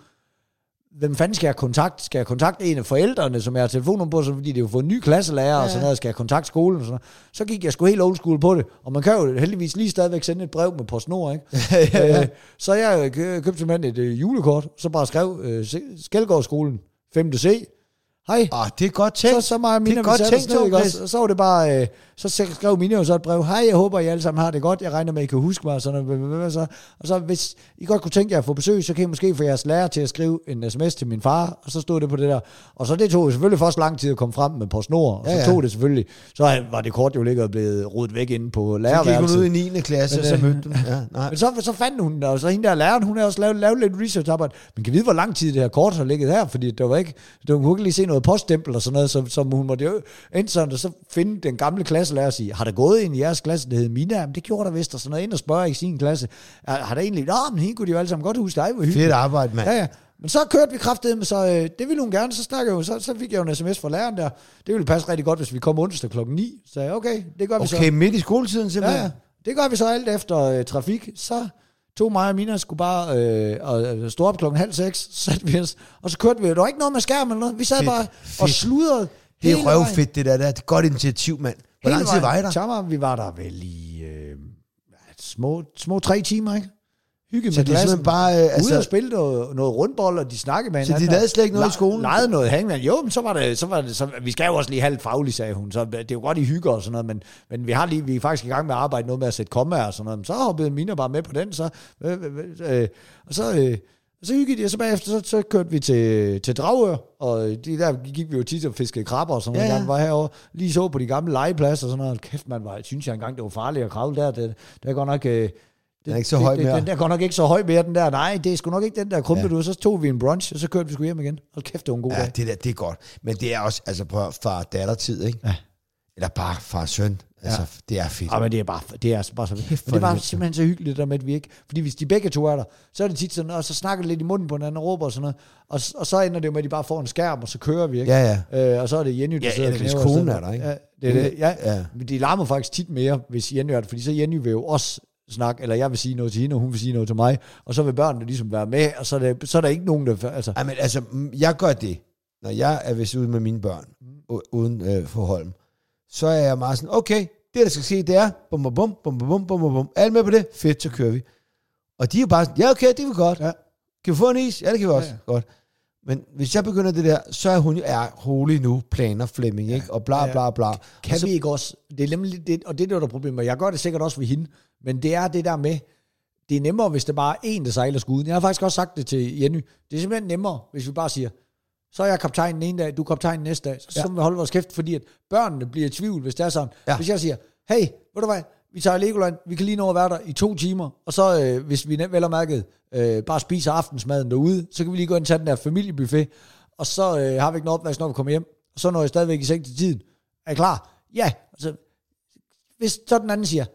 hvem fanden skal jeg kontakte? Skal jeg kontakte en af forældrene, som jeg har telefonnummer på, så fordi det er jo fået en ny klasselærer, ja, ja. og sådan noget, skal jeg kontakte skolen og sådan noget. Så gik jeg sgu helt old school på det, og man kan jo heldigvis lige stadigvæk sende et brev med PostNord, ikke? ja, ja. Øh, så jeg købte simpelthen et øh, julekort, så bare skrev øh, Skelgårdsskolen femte C. Hej. Ah, det er godt tænkt. Så, så mig og Mina, det er godt tænkt, ned, også, så var det bare, øh, så skrev Mina jo så et brev, hej, jeg håber, I alle sammen har det godt, jeg regner med, at I kan huske mig, og sådan noget, så, og så hvis I godt kunne tænke jer at få besøg, så kan I måske få jeres lærer til at skrive en sms til min far, og så stod det på det der, og så det tog selvfølgelig først lang tid at komme frem med PostNord, og så ja, ja. tog det selvfølgelig, så var det kort jo ligget og blevet rodet væk inde på lærerværelset. Så gik hun ud i niende klasse, men, så mødte hun. Ja, nej. Men så, så fandt hun, og så hende der læreren, hun har også lavet, lavet lidt research-arbejde, men kan vide, hvor lang tid det her kort har ligget her, fordi der var ikke, der kunne ikke lige se noget poststempel og sådan noget, som, som hun måtte jo endte sådan, og så finde den gamle klasselærer og sige, har der gået ind i jeres klasse, det hed Mina? Men det gjorde der vist, og sådan noget, ind og spørge i sin klasse. Har der egentlig, nå, men hende kunne de jo alle sammen godt huske, dig var hyggeligt. Fedt arbejde, mand. Ja, ja. Men så kørte vi kraftedeme, så øh, det ville hun gerne, så snakkede jo, så, så fik jeg jo en sms fra læreren der. Det ville passe rigtig godt, hvis vi kom onsdag klokken ni. Så jeg, okay, det gør vi okay, så. Okay, midt i skoletiden simpelthen? Ja, ja. Det gør vi så alt efter øh, trafik. Så tog mig og Mina skulle bare øh, og stå op klokken halv seks, så satte vi os, og så kørte vi. Der var ikke noget med skærm eller noget. Vi sad fedt, bare fedt. og sludrede. Det er røvfedt, det der. Det er et godt initiativ, mand. Hvor lang tid var I der? Chammer, vi var der vel i øh, små, små tre timer, ikke? Hygge med klassen. Bare, øh, altså, ude og spille noget, noget rundbold, og de snakkede med hinanden. Så de lavede slet ikke noget la- i skolen? Lejede noget hangman. Jo, men så var det, så var det så, vi skal jo også lige halvt fagligt, sagde hun. Så det er jo godt, I hygger og sådan noget, men, men vi har lige, vi er faktisk i gang med at arbejde noget med at sætte kommaer og sådan noget. Men så hoppede Mina bare med på den, så, øh, øh, og så... Øh, så hyggede de, og så bagefter, så, så kørte vi til, til Dragør, og de der gik vi jo tit og fiskede krabber og sådan noget, ja, ja. var herovre, lige så på de gamle legepladser og sådan noget. Kæft, man var, synes jeg engang, det var farligt at kravle der. Det, det er godt nok... Det, den er ikke så høj mere. Den der går nok ikke så høj mere, den der. Nej, det er sgu nok ikke den der krumpe, ja. du. Så tog vi en brunch, og så kørte vi sgu hjem igen. Hold kæft, det var en god ja, dag. Det der, det er godt. Men det er også, altså på far-datter-tid, ikke? Ja. Eller bare far-søn. Altså, ja. det er fedt. Ja, men det er bare, det er bare så fedt. Det er bare simpelthen så hyggeligt, der med, at vi ikke... Fordi hvis de begge to er der, så er det tit sådan, og så snakker de lidt i munden på hinanden og råber og sådan noget. Og, og så ender det jo med, at de bare får en skærm, og så kører vi, ikke? Ja, ja. Øh, og så er det Jenny, der ja, sidder og knæver. Ja, hvis konen er der, ikke? Ja, det er det. Ja, ja. Men de larmer faktisk tit mere, hvis Jenny er der, fordi så Jenny vil jo også snak, eller jeg vil sige noget til hende, og hun vil sige noget til mig, og så vil børnene ligesom være med, og så er, det, så er der ikke nogen, der... Altså. Ej, men altså, jeg gør det, når jeg er vist ude med mine børn, uden øh, forhold, så er jeg meget sådan, okay, det der skal ske, det er, bum, bum, bum, bum, bum, bum, bum, bum, alle med på det, fedt, så kører vi. Og de er jo bare sådan, ja, okay, det kan vi godt. Ja. Kan vi få en is? Ja, det kan vi også. Ja, ja. Godt. Men hvis jeg begynder det der, så er hun jo, er rolig nu, planer Flemming, ja. Ikke? Og bla, bla, bla. Kan så, vi ikke også, det er nemlig det, og det er det, der er problemet, jeg gør det sikkert også ved hende, men det er det der med, det er nemmere, hvis det bare er en, der sejler skuden. Jeg har faktisk også sagt det til Jenny. Det er simpelthen nemmere, hvis vi bare siger, så er jeg kaptajn den ene dag, du er kaptajn næste dag, så skal ja. vi holde vores kæft, fordi at børnene bliver i tvivl, hvis det er sådan. Ja. Hvis jeg siger, hey, ved du hvad, vi tager i Legoland, vi kan lige nå at være der i to timer, og så øh, hvis vi vel og mærket øh, bare spiser aftensmaden derude, så kan vi lige gå ind og tage den der familiebuffet, og så øh, har vi ikke noget opvask, når vi kommer hjem, og så når jeg stadigvæk i seng til tiden. Er I klar? Ja. Altså, hvis så den anden siger,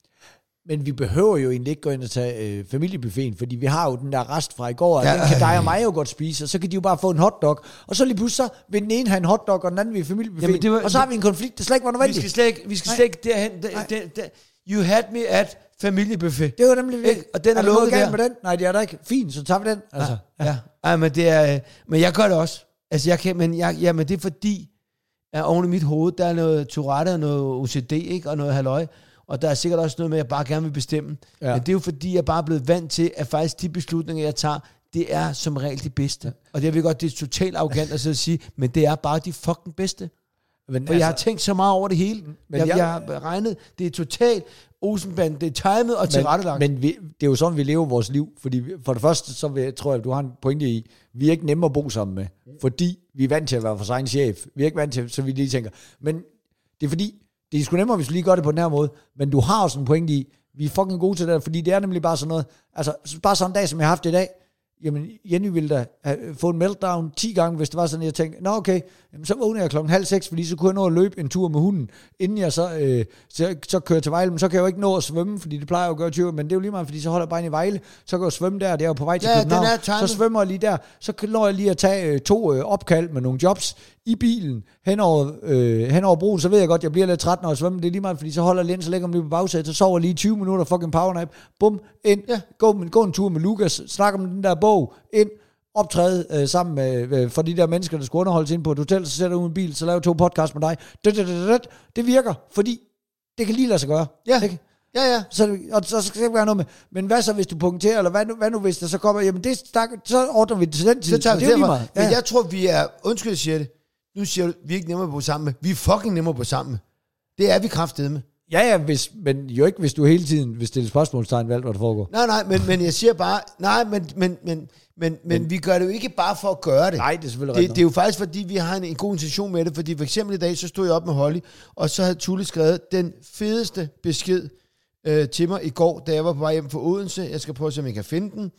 men vi behøver jo egentlig ikke gå ind og tage øh, familiebuffeten, fordi vi har jo den der rest fra i går, og ja, den kan dig og mig jo godt spise, og så kan de jo bare få en hotdog, og så lige pludselig så vil den ene have en hotdog, og den anden vil familiebuffeten, var, og så har vi en konflikt, der slet ikke var nødvendigt. Vi skal slet ikke, vi skal slet ikke derhen. Der, der, der, you had me at familiebuffet. Det var nemlig ikke, og den er, er lukket der. Med den? Nej, det er der ikke. Fint, så tager vi den. Altså. Ja, ja. Ej, men det er, men jeg gør det også. Altså jeg kan, men jeg, ja, men det er fordi, at oven i mit hoved, der er noget Tourette og noget O C D, ikke, og noget halløj. Og der er sikkert også noget med, at jeg bare gerne vil bestemme. Ja. Men det er jo fordi, jeg bare er blevet vant til, at faktisk de beslutninger, jeg tager, det er som regel de bedste. Og det vil godt, det er totalt arrogant at sige, men det er bare de fucking bedste. Men for altså, jeg har tænkt så meget over det hele. Men jeg, jeg, jeg har regnet, det er totalt Olsenbanden, det er timet og tilrettelagt. Men vi, det er jo sådan, vi lever vores liv. Fordi for det første, så vil, tror jeg, du har en pointe i, vi er ikke nemme at bo sammen med. Fordi vi er vant til at være vores egen chef. Vi er ikke vant til, så vi lige tænker. Men det er fordi, det er sgu nemmere, hvis vi lige gør det på den her måde. Men du har også en pointe i, vi er fucking gode til det, fordi det er nemlig bare sådan noget, altså bare sådan en dag, som jeg har haft i dag, jamen Jenny ville da have, få en meltdown ti gange, hvis det var sådan, jeg tænkte, nå okay, jamen, så vågner jeg klokken halv seks, fordi så kunne jeg nå at løbe en tur med hunden, inden jeg så, øh, så, så kører til Vejle, men så kan jeg jo ikke nå at svømme, fordi det plejer jeg jo at gøre tyve, men det er jo lige meget, fordi så holder jeg bare ind i Vejle, så kan jeg svømme der, det er jo på vej til ja, København, så svømmer jeg lige der, så når jeg lige at tage øh, to øh, opkald med nogle jobs i bilen, hen over, øh, hen over broen, så ved jeg godt, jeg bliver lidt træt, når jeg svømmer, det er lige meget, fordi så holder jeg lidt, så lægger jeg mig lige på bagsædet, så sover jeg lige tyve minutter, fucking powernap, bum, ind, ja. gå, gå en tur med Lukas, snakke om den der bog, ind, optræde øh, sammen med øh, for de der mennesker, der skulle underholdes ind på et hotel, så sætter du en bil, så laver to podcast med dig. Det, det, det, det, det virker, fordi det kan lige lade sig gøre. Ja, ikke? ja, ja. Så, og så skal det være noget med, men hvad så, hvis du punkterer, eller hvad nu, hvad nu hvis der så kommer, jamen det, der, så ordner vi det til den tid. Så tager vi det, det meget. Ja. Men jeg tror, vi er, undskyld, jeg siger det, nu siger du, vi er ikke nemmere på sammen med, vi er fucking nemmere på sammen med. Det er vi kraftedeme med. Ja, ja, hvis, men jo ikke, hvis du hele tiden vil stille spørgsmålstegn ved alt, hvad der foregår. Nej, nej, men, men jeg siger bare, nej, men, men, men, men, men, men vi gør det jo ikke bare for at gøre det. Nej, det er selvfølgelig det, det er jo faktisk, fordi vi har en, en god intention med det, fordi for eksempel i dag, så stod jeg op med Holly, og så havde Tulle skrevet den fedeste besked øh, til mig i går, da jeg var på vej hjem fra Odense. Jeg skal prøve at se, om jeg kan finde den.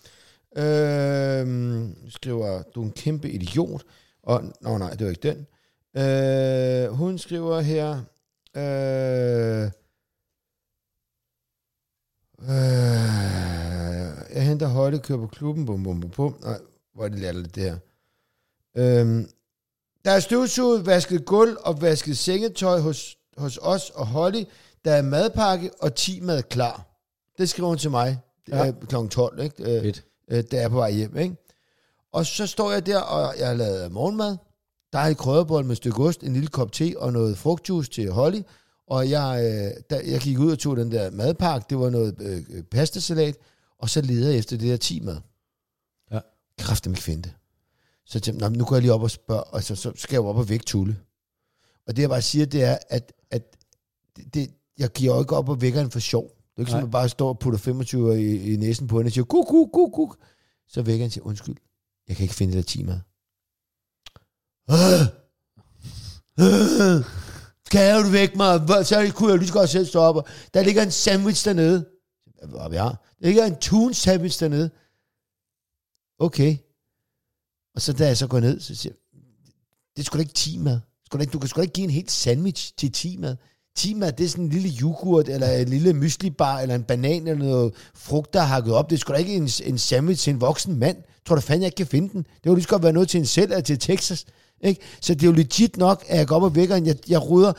Øh, skriver, du er en kæmpe idiot. Og, nå nej, det var ikke den. Øh, hun skriver her, øh, øh, jeg henter Holly, kører på klubben, bum, bum, bum, bum. Nej, hvor er det latterligt det her. Øh, der er støvsuget, vasket gulv og vasket sengetøj hos, hos os og Holly. Der er madpakke og ti mad klar. Det skriver hun til mig ja. klokken tolv, ikke? Øh, øh, da jeg er på vej hjem, ikke? Og så står jeg der, og jeg har lavet morgenmad. Der er et krydderbold med et stykke ost, en lille kop te og noget frugtjuice til Holly. Og jeg, øh, der, jeg gik ud og tog den der madpakke. Det var noget øh, pastasalat. Og så leder jeg efter det der ti mad. Ja. Kræfter mig finde det. Så tænkte jeg, nu går jeg lige op og spørger, og så, så skal jeg op og vække Tulle. Og det jeg bare siger, det er, at, at det, det, jeg giver jo ikke op og vækker den for sjov. Det er ikke som, at bare står og putter femogtyve i, i næsen på hende og siger, kuk, kuk, kuk, kuk. Så vækker han og siger, undskyld, jeg kan ikke finde det der ti mad. Øh, øh, kan du vække mig? Så kunne jeg lige så godt selv stå op. Og der ligger en sandwich dernede. Hvad vi har? Der ligger en tun sandwich dernede. Okay. Og så da jeg så går ned, så siger jeg, det er sgu da ikke ti mad. Du kan sgu da ikke give en helt sandwich til ti mad. ti mad, det er sådan en lille yoghurt, eller en lille myslibar, eller en banan, eller noget frugt, der er hakket op. Det er sgu da ikke en, en sandwich til en voksen mand. Tror du fanden, jeg ikke kan finde den? Det var lige så godt være noget til en selv, eller til Texas. Ikke? Så det er jo legit nok, at jeg går op og vækker en. Jeg, jeg rydder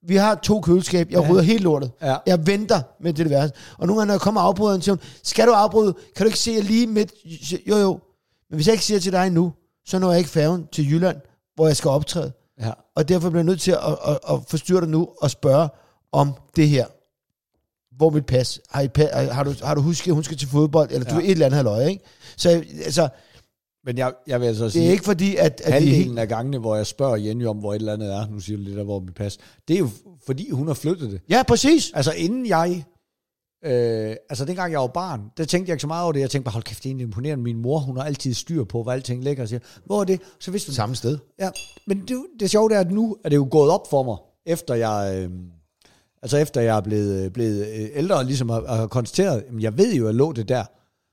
vi har to køleskab, jeg Ja. rydder helt lortet. Ja. Jeg venter med det værste. Og nogle gange, når jeg kommer og afbryder, så siger hun, skal du afbryde? Kan du ikke se, at jeg lige midt... Jo, jo. Men hvis jeg ikke siger til dig nu, så når jeg ikke færgen til Jylland, hvor jeg skal optræde. Ja. Og derfor bliver jeg nødt til at, at, at, at forstyrre dig nu og spørge om det her. Hvor mit pas? Har, I pa- har, du, har du husket, at hun skal til fodbold? Eller ja. du er et eller andet halvøje, ikke? Så altså, Men jeg, jeg vil altså sige... det er ikke fordi, at... at halvdelen det er helt... af gangene, hvor jeg spørger Jenny om, hvor et eller andet er, nu siger du lidt af, hvor mit pas, det er jo fordi, hun har flyttet det. Ja, præcis. Altså inden jeg, øh, altså dengang jeg var barn, der tænkte jeg ikke så meget over det. Jeg tænkte bare, hold kæft, det er egentlig imponerende. Min mor, hun har altid styr på, hvad alting ligger og siger, hvor er det? Så vidste hun. Samme sted. Ja, men det, det sjove er, at nu er det jo gået op for mig, efter jeg, øh, altså efter jeg er blevet, blevet ældre, og ligesom har, har konstateret, jamen jeg ved jo, at lå det der,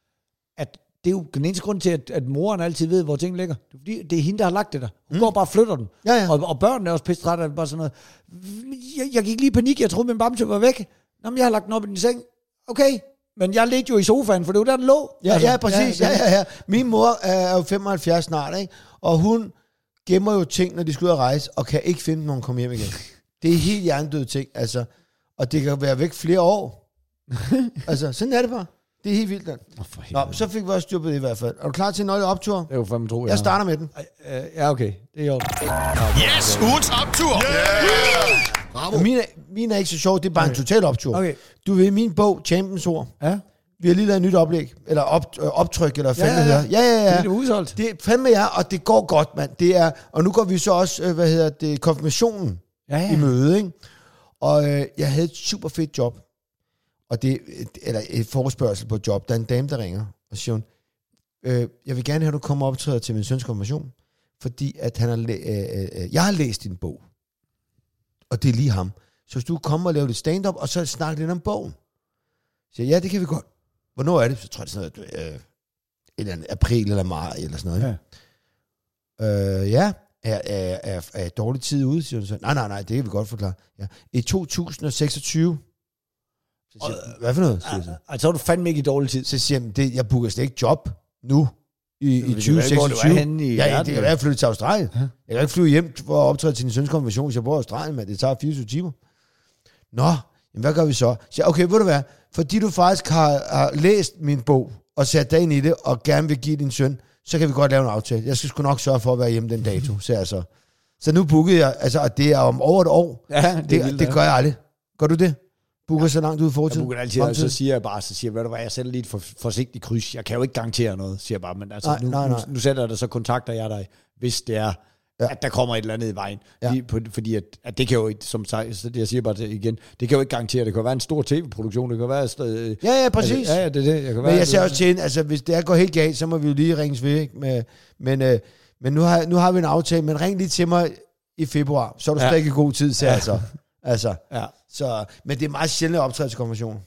at det er jo den eneste grund til, at, at moren altid ved, hvor ting ligger. Det er, fordi, det er hende, der har lagt det der. Hun mm. går bare og flytter den. Ja, ja. Og, og børnene er også pisse trætte af bare sådan noget. Jeg, jeg gik lige i panik, jeg troede, min bamse var væk. Nå, men jeg har lagt den op i din seng. Okay, men jeg ledte jo i sofaen, for det var der, den lå. Ja, altså, ja, præcis. Ja, ja, ja. Min mor er jo femoghalvfjerds snart, ikke? Og hun gemmer jo ting, når de skal ud og rejse, og kan ikke finde, når hun kommer hjem igen. Det er helt hjernedøde ting, altså. Og det kan være væk flere år. Altså, sådan er det bare. Det er helt vildt, den. Oh, for Nå, så fik vi også styr på det i hvert fald. Er du klar til en nøgle optur? Det er jo fandme tro, jeg Jeg starter med den. Øh, Ja, okay. Det er jo. Yes, ugens optur. Yeah! Bravo. Min er, min er ikke så sjov, det er bare okay. en total optur. Okay. Du ved, min bog, Champions Ord, Ja. vi har lige lavet et nyt oplæg, eller op, øh, optryk, eller hvad Ja, fanden ja, det ja. hedder. Ja, ja, ja. Det er udsolgt. Det er fandme jer, og det går godt, mand. Det er, og nu går vi så også, øh, hvad hedder det, konfirmationen Ja, ja. i møde, ikke? Og øh, jeg havde et super fedt job, og det, eller et forespørgsel på et job. Der er en dame, der ringer, og siger hun, øh, jeg vil gerne have, at du kommer og optræder til min søns konfirmation, fordi at han har læ- øh, øh, jeg har læst din bog, og det er lige ham. Så hvis du kommer og laver lidt stand-up, og så snakke lidt om bogen. Så siger jeg, ja, det kan vi godt. Hvornår er det? Så tror jeg, det er sådan noget, øh, et eller andet april eller maj, eller sådan noget. Ja, øh, ja. Er, er, er, er dårlig tid ude, siger hun så. Nej, nej, nej, det kan vi godt forklare. Ja. I to tusind og seksogtyve. Så siger jeg, hvad for noget? Siger jeg så. Altså, er du fandme ikke i dårlig tid. Så siger jeg, det, jeg booker slet ikke job nu, i, i det tyve kan være, hvor du er seksogtyve. henne i Ja, ja, verden, det kan jo. være, at jeg flytter til Australien. Ja. Jeg kan ikke flyve hjem for at optræde til din søns konfirmation, hvis jeg bor i Australien, men det tager fireogtyve timer. Nå, jamen hvad gør vi så? Så jeg, okay, ved du hvad, fordi du faktisk har, har læst min bog, og sat dig ind i det, og gerne vil give din søn, så kan vi godt lave en aftale. Jeg skal sgu nok sørge for at være hjemme den dato, så altså. Så nu bookede jeg, altså, og det er om over et år. Ja, det, er Det, vildt, det ja. gør jeg aldrig. Gør du det? Booker så langt ud i fortid? Jeg booker altid, og så siger jeg bare, så siger jeg, ved du hvad, jeg sætter lige et for, forsigtigt kryds. Jeg kan jo ikke garantere noget, siger jeg bare, men altså, Nej, nu, nej, nej. Nu, nu sætter jeg dig, så kontakter jeg dig, hvis det er, Ja. at der kommer et eller andet i vejen. Ja. Lige på, fordi at, at det kan jo ikke, som sagt, så det, jeg siger bare det igen, det kan jo ikke garantere, det kan jo være en stor tv-produktion, det kan være... Øh, Ja, ja, præcis. Altså, ja, ja, det er det. Jeg kan Men være, jeg ser også til hende, altså hvis det er går helt galt, så må vi jo lige ringes ved, ikke? Men, men, øh, men nu, har, nu har vi en aftale, men ring lige til mig i februar, så er du Ja. ja. stadig i god tid til, Ja. altså. altså. Ja. Så, men det er meget sjældent at optræde til konfirmation.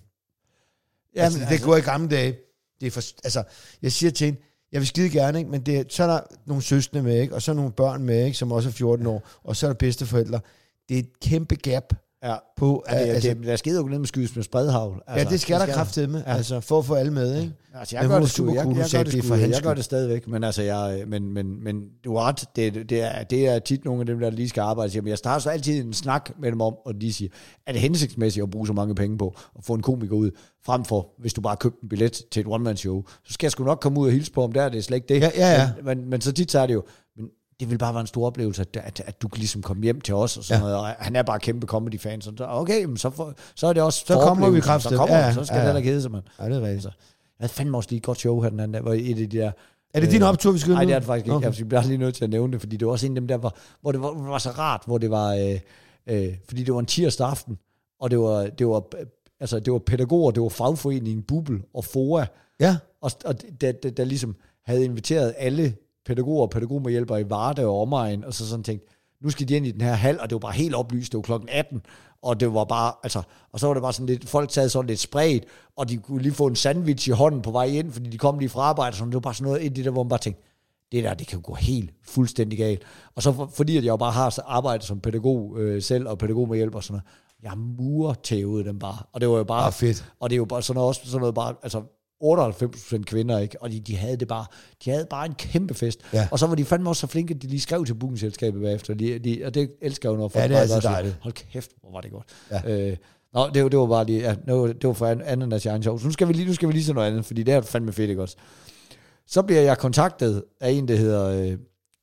Ja, altså, men det altså- går i gamle dage. Det er for, altså, jeg siger til hende, jeg vil skide gerne, ikke? Men det, så er der nogle søskende med, ikke? Og så er nogle børn med, ikke? Som også er fjorten år, og så er der bedsteforældre. Det er et kæmpe gap Ja. på, Ja, det, altså, det, der sker jo ned med skydes med spredhavl. ja, det skal der kraftedeme, Ja. altså, for at få alle med, ikke? Altså, jeg Men gør hun det var sgu, super jeg, cool, hun jeg, sagde, gør det det er sgu, for jeg hendes gør skyld. det stadigvæk, men altså, jeg, men, men, men du har ret, det, det, er, det er tit nogle af dem, der lige skal arbejde, men jeg starter så altid en snak med dem om, og de siger, er det hensigtsmæssigt at bruge så mange penge på, at få en komiker ud, frem for, hvis du bare købte en billet til et one-man-show, så skal jeg sgu nok komme ud og hilse på, om der er det slet ikke det. Ja, ja, ja. Men, men, men så tit så er det jo, men det vil bare være en stor oplevelse, at, at, at du kan ligesom komme hjem til os, og sådan Ja. noget, og han er bare kæmpe comedy-fan, så okay, men så, for, så er det også Så kommer vi så kraftigt. kommer, Ja, ja, så skal ja, det ja. heller ikke hedde sig, man. Ja, det er rigtigt. Altså, jeg havde fandme også lige et godt show her den anden dag, hvor et af de der... Er det din optur, vi skal ud Nej, nu? det er det faktisk ikke. Okay. Okay. Jeg bliver lige nødt til at nævne det, fordi det var også en af dem der, hvor, hvor det var, var så rart, hvor det var... Øh, øh, fordi det var en tirsdag aften, og det var, det var, altså, det var pædagoger, det var fagforeningen, Bubel og F O A, Ja, og, og der, der, der ligesom havde inviteret alle pædagoger og pædagogmedhjælpere i Varde og omegn, og så sådan tænkt, nu skal de ind i den her hal, og det var bare helt oplyst, det var klokken atten, og det var bare, altså, og så var det bare sådan lidt, folk sad sådan lidt spredt, og de kunne lige få en sandwich i hånden på vej ind, fordi de kom lige fra arbejde, og sådan, det var bare sådan noget, det der, hvor man bare tænkte, det der, det kan jo gå helt fuldstændig galt. Og så for, fordi, at jeg jo bare har arbejdet som pædagog øh, selv, og pædagog med hjælp og sådan noget, jeg murtævede dem bare, og det var jo bare, ah, fedt. og det er jo bare sådan noget, også sådan noget bare, altså, otteoghalvfems procent kvinder, ikke? Og de, de havde det bare, de havde bare en kæmpe fest. Ja. Og så var de fandme også så flinke, at de lige skrev til bookingselskabet bagefter, de, de, og det elsker jeg jo, når folk ja, det er altså også, dejligt. hold kæft, hvor var det godt. Ja. Øh, nå, det, det var bare lige, ja, det var for anden af Shine Show. Så nu skal vi lige, nu skal vi lige se noget andet, fordi det er fandme fedt, ikke også? Så bliver jeg kontaktet af en, der hedder øh,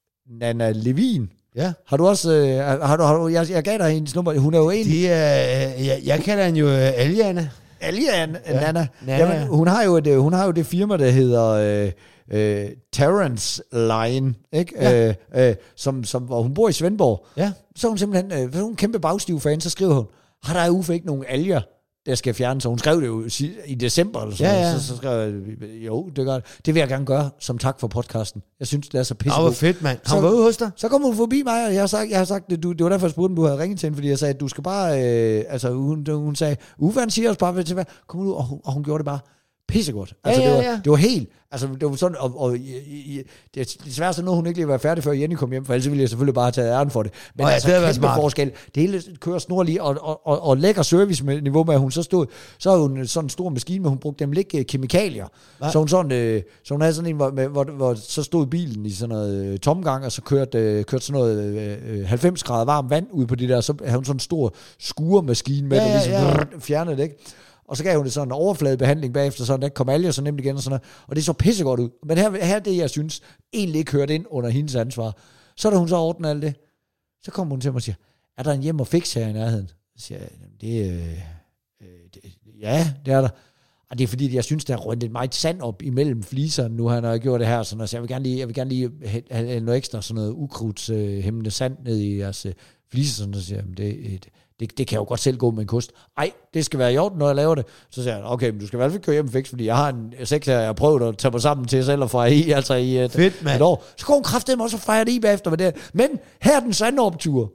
Nana Levin. Ja. Har du også, øh, har du, har du, jeg, jeg gav dig hendes nummer, hun er jo en... De er, øh, jeg, jeg kalder hende jo øh, Aliane. Aliane, ja. Nana. Nana. Jamen, hun, har jo et, hun har jo det firma, der hedder øh, øh, Terrence Line, ikke? Ja. Øh, øh, som, som, hvor hun bor i Svendborg. Ja. Så er hun simpelthen, øh, hun er en kæmpe bagstiv fan, så skriver hun, har der Uffe ikke nogen alger, der skal fjernes? Så hun skrev det jo i december, eller sådan, ja, ja. Så, så skrev jeg, jo, det gør det. Det vil jeg gerne gøre, som tak for podcasten. Jeg synes, det er så pisse. Åh, hvor fedt, mand. Har hun været ude hos dig? Så kom hun forbi mig, og jeg har sagt, jeg har sagt det, du, det var derfor, jeg spurgte, om du havde ringet til hende, fordi jeg sagde, at du skal bare, øh, altså hun, hun sagde, Uffe, han siger os bare, til hvad, kom ud, og hun, og hun gjorde det bare pissegodt. Altså, ja, ja, det, var, ja. det var helt, altså det var sådan, og, og i, i, det er desværre sådan noget, hun ikke lige var færdig, før Jenny kom hjem, for ellers ville jeg selvfølgelig bare have taget æren for det. Men oh, ja, altså, det kæmpe forskel. Det hele kører snorlig, og, og, og, og lækker service-niveau med, at hun så stod, så er hun sådan en stor maskine, men hun brugte dem ikke kemikalier. Nej. Så hun sådan, øh, så hun havde sådan en, hvor, med, hvor, hvor så stod bilen i sådan noget øh, tomgang, og så kørte, øh, kørte sådan noget øh, halvfems grader varmt vand ud på det der, så havde hun sådan en stor skuremaskine med, ja, der ligesom ja, ja. fjernede det, ikke? Og så gav hun det sådan en overfladebehandling bagefter, så den kom alger så nemt igen og sådan noget. Og det så pissegodt ud. Men her, her det, jeg synes, egentlig ikke hørte ind under hendes ansvar. Så da hun så ordnet alt det, så kom hun til mig og siger, er der en hjem og fix her i nærheden? Så siger jeg, det, øh, det, ja, det er der. Og det er fordi, jeg synes, der er rundt et meget sand op imellem fliserne, nu han har gjort det her. Sådan, så jeg vil gerne lige, jeg vil gerne lige have noget ekstra, sådan noget ukrudtshæmmende øh, sand ned i jeres øh, fliser. Sådan, så siger jeg, det, det, det, det kan jeg jo godt selv gå med en kost. Ej, det skal være i orden, når jeg laver det. Så siger jeg, okay, men du skal i hvert fald køre hjem og fix, fordi jeg har en seks her, jeg har prøvet at tage mig sammen til selv og fejre i, altså i et, Fedt, et år. Så går hun kraftedeme også og fejre det i bagefter med det. Men her er den sande optur.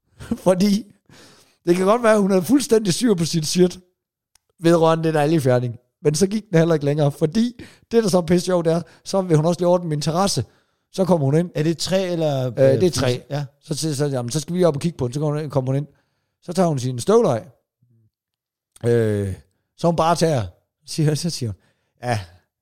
Fordi det kan godt være, at hun havde fuldstændig styr på sit shit vedrørende den algefjerning. Men så gik den heller ikke længere, fordi det, der så er pisse sjovt, er, så vil hun også lige ordne min terrasse. Så kommer hun ind. Er det træ eller... Øh, det er træ. Ja. Så, så, så, jamen, så skal vi op og kigge på den. Så kommer hun ind. Kommer hun ind. Så tager hun sine støvler af. Øh, så hun bare tager. Siger, så siger hun, ja,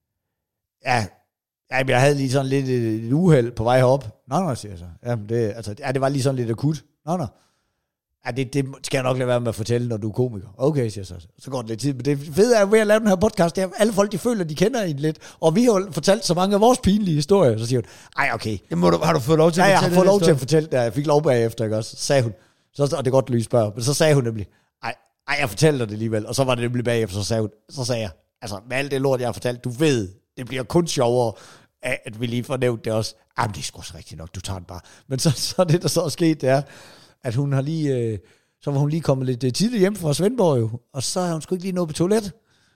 ja, ja, jeg havde lige sådan lidt et, et uheld på vej herop. Nå, nå, siger jeg så. Jamen, det, altså, ja, det var lige sådan lidt akut. Nå, nå. Ja, det, det skal jeg nok lade være med at fortælle, når du er komiker. Okay, siger jeg så. Så går det lidt tid. Men det fede er ved at lave den her podcast, det er, alle folk, de føler, de kender en lidt. Og vi har jo fortalt så mange af vores pinlige historier. Så siger hun, ej, okay. Jamen, du, har du fået lov til at ja, fortælle jeg har fået lov historie? til at fortælle det. Jeg fik lov bagefter, ikke også? Så sagde hun, så, og det er godt, at Louise spørger, men så sagde hun nemlig, ej, ej, jeg fortæller dig det alligevel. Og så var det nemlig bagefter, så sagde hun, så sagde jeg, altså med alt det lort, jeg har fortalt, du ved, det bliver kun sjovere, at vi lige får nævnt det også. Jamen, det er sgu så rigtigt nok, du tager den bare. Men så, så det, der så er sket, det er, at hun har lige... Øh, så var hun lige kommet lidt tidligt hjem fra Svendborg jo, og så har hun sgu ikke lige nået på toilet.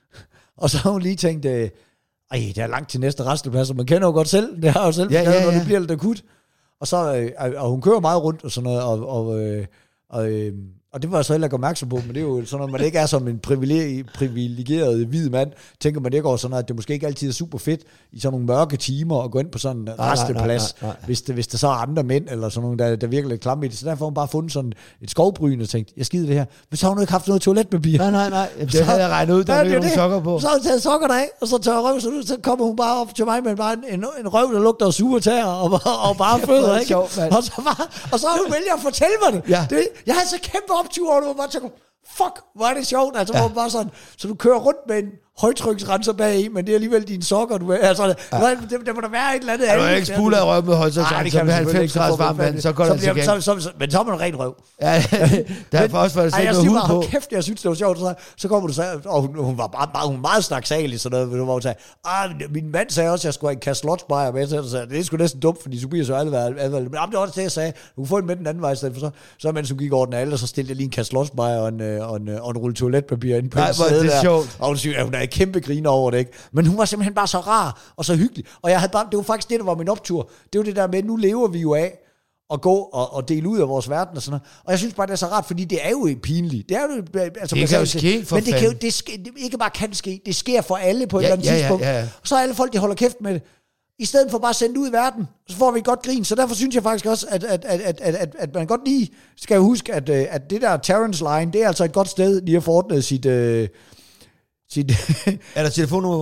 Og så har hun lige tænkt, øh, ej, det er langt til næste resteplads, og man kender jo godt selv, det har jo selv, ja, ja, ja. når det bliver lidt akut. Og så, øh, og hun kører meget rundt og sådan noget, og, og, øh, og, øh, og det var jeg så heller ikke opmærksom på, men det er jo sådan noget, man ikke er som en privilegeret hvid mand, tænker man ikke over sådan noget, at det måske ikke altid er super fedt i sådan nogle mørke timer at gå ind på sådan en nej, resteplads, nej, nej, nej. Hvis, det, hvis det så er andre mænd, eller sådan nogle, der, der virkelig er klamme i det. Så derfor har hun bare fundet sådan et skovbryn og tænkt, jeg skider det her. Men så har hun ikke haft noget toiletpapir. Nej, nej, nej. Det så, havde jeg regnet ud, der var nogle sokker på. Så har hun taget sokkerne af, og så tørrer røv, så, så kommer hun bare op til mig med bare en, en, en røv, der lugter af sure tæer, og, og bare fødder, ikke? Sjovt, og, så bare, og så har hun vælger at fortælle mig det. Ja. det jeg havde så kæmpe optur over det, og bare tænker, fuck, hvor er det sjovt. Altså, ja. Bare sådan, så du kører rundt med en højtryksrenser bag i, men det er alligevel dine sokker, du er. Altså, ja. det, det må der være et eller andet. Ja, du er ikke spulet af røv med højtryksrenser med halvfems graders varmt vand, så går det altså så, så, så, men så er man ren røv. Ja, der er for også, for at sætte noget hud på. Kæft, jeg synes, det var sjovt. Så, så kommer du så, og hun, hun var bare, bare, hun meget snaksalig, sådan noget, hvor hun sagde, ah, min mand sagde også, at jeg skulle have en kasse slotsbajer med, så sagde, det er sgu næsten dumt, fordi så bliver så alle været, men det var også det, jeg sagde, du kunne få en med den anden vej, for så, så mens hun gik over den alle, så stillede jeg lige en kasse slotsbajer og en, og en, og en rulle toiletpapir ind på en sted der. Sjovt. Og hun siger, hun er en kæmpe griner over det, ikke? Men hun var simpelthen bare så rar og så hyggelig. Og jeg havde bare, det var faktisk det, der var min optur. Det var det der med, nu lever vi jo af at gå og, og dele ud af vores verden og sådan noget. Og jeg synes bare, det er så rart, fordi det er jo pinligt. Det er jo, altså, det kan jo ske for men det kan jo, det, ske, det ikke bare kan ske, det sker for alle på et ja, eller andet ja, tidspunkt. Ja, ja, ja. Og så er alle folk, de holder kæft med det. I stedet for bare at sende det ud i verden, så får vi et godt grin. Så derfor synes jeg faktisk også, at, at, at, at, at, at man godt lige skal huske, at, at det der Terrence Line, det er altså et godt sted lige at forordne sit... Uh, sit er der telefonnummer på?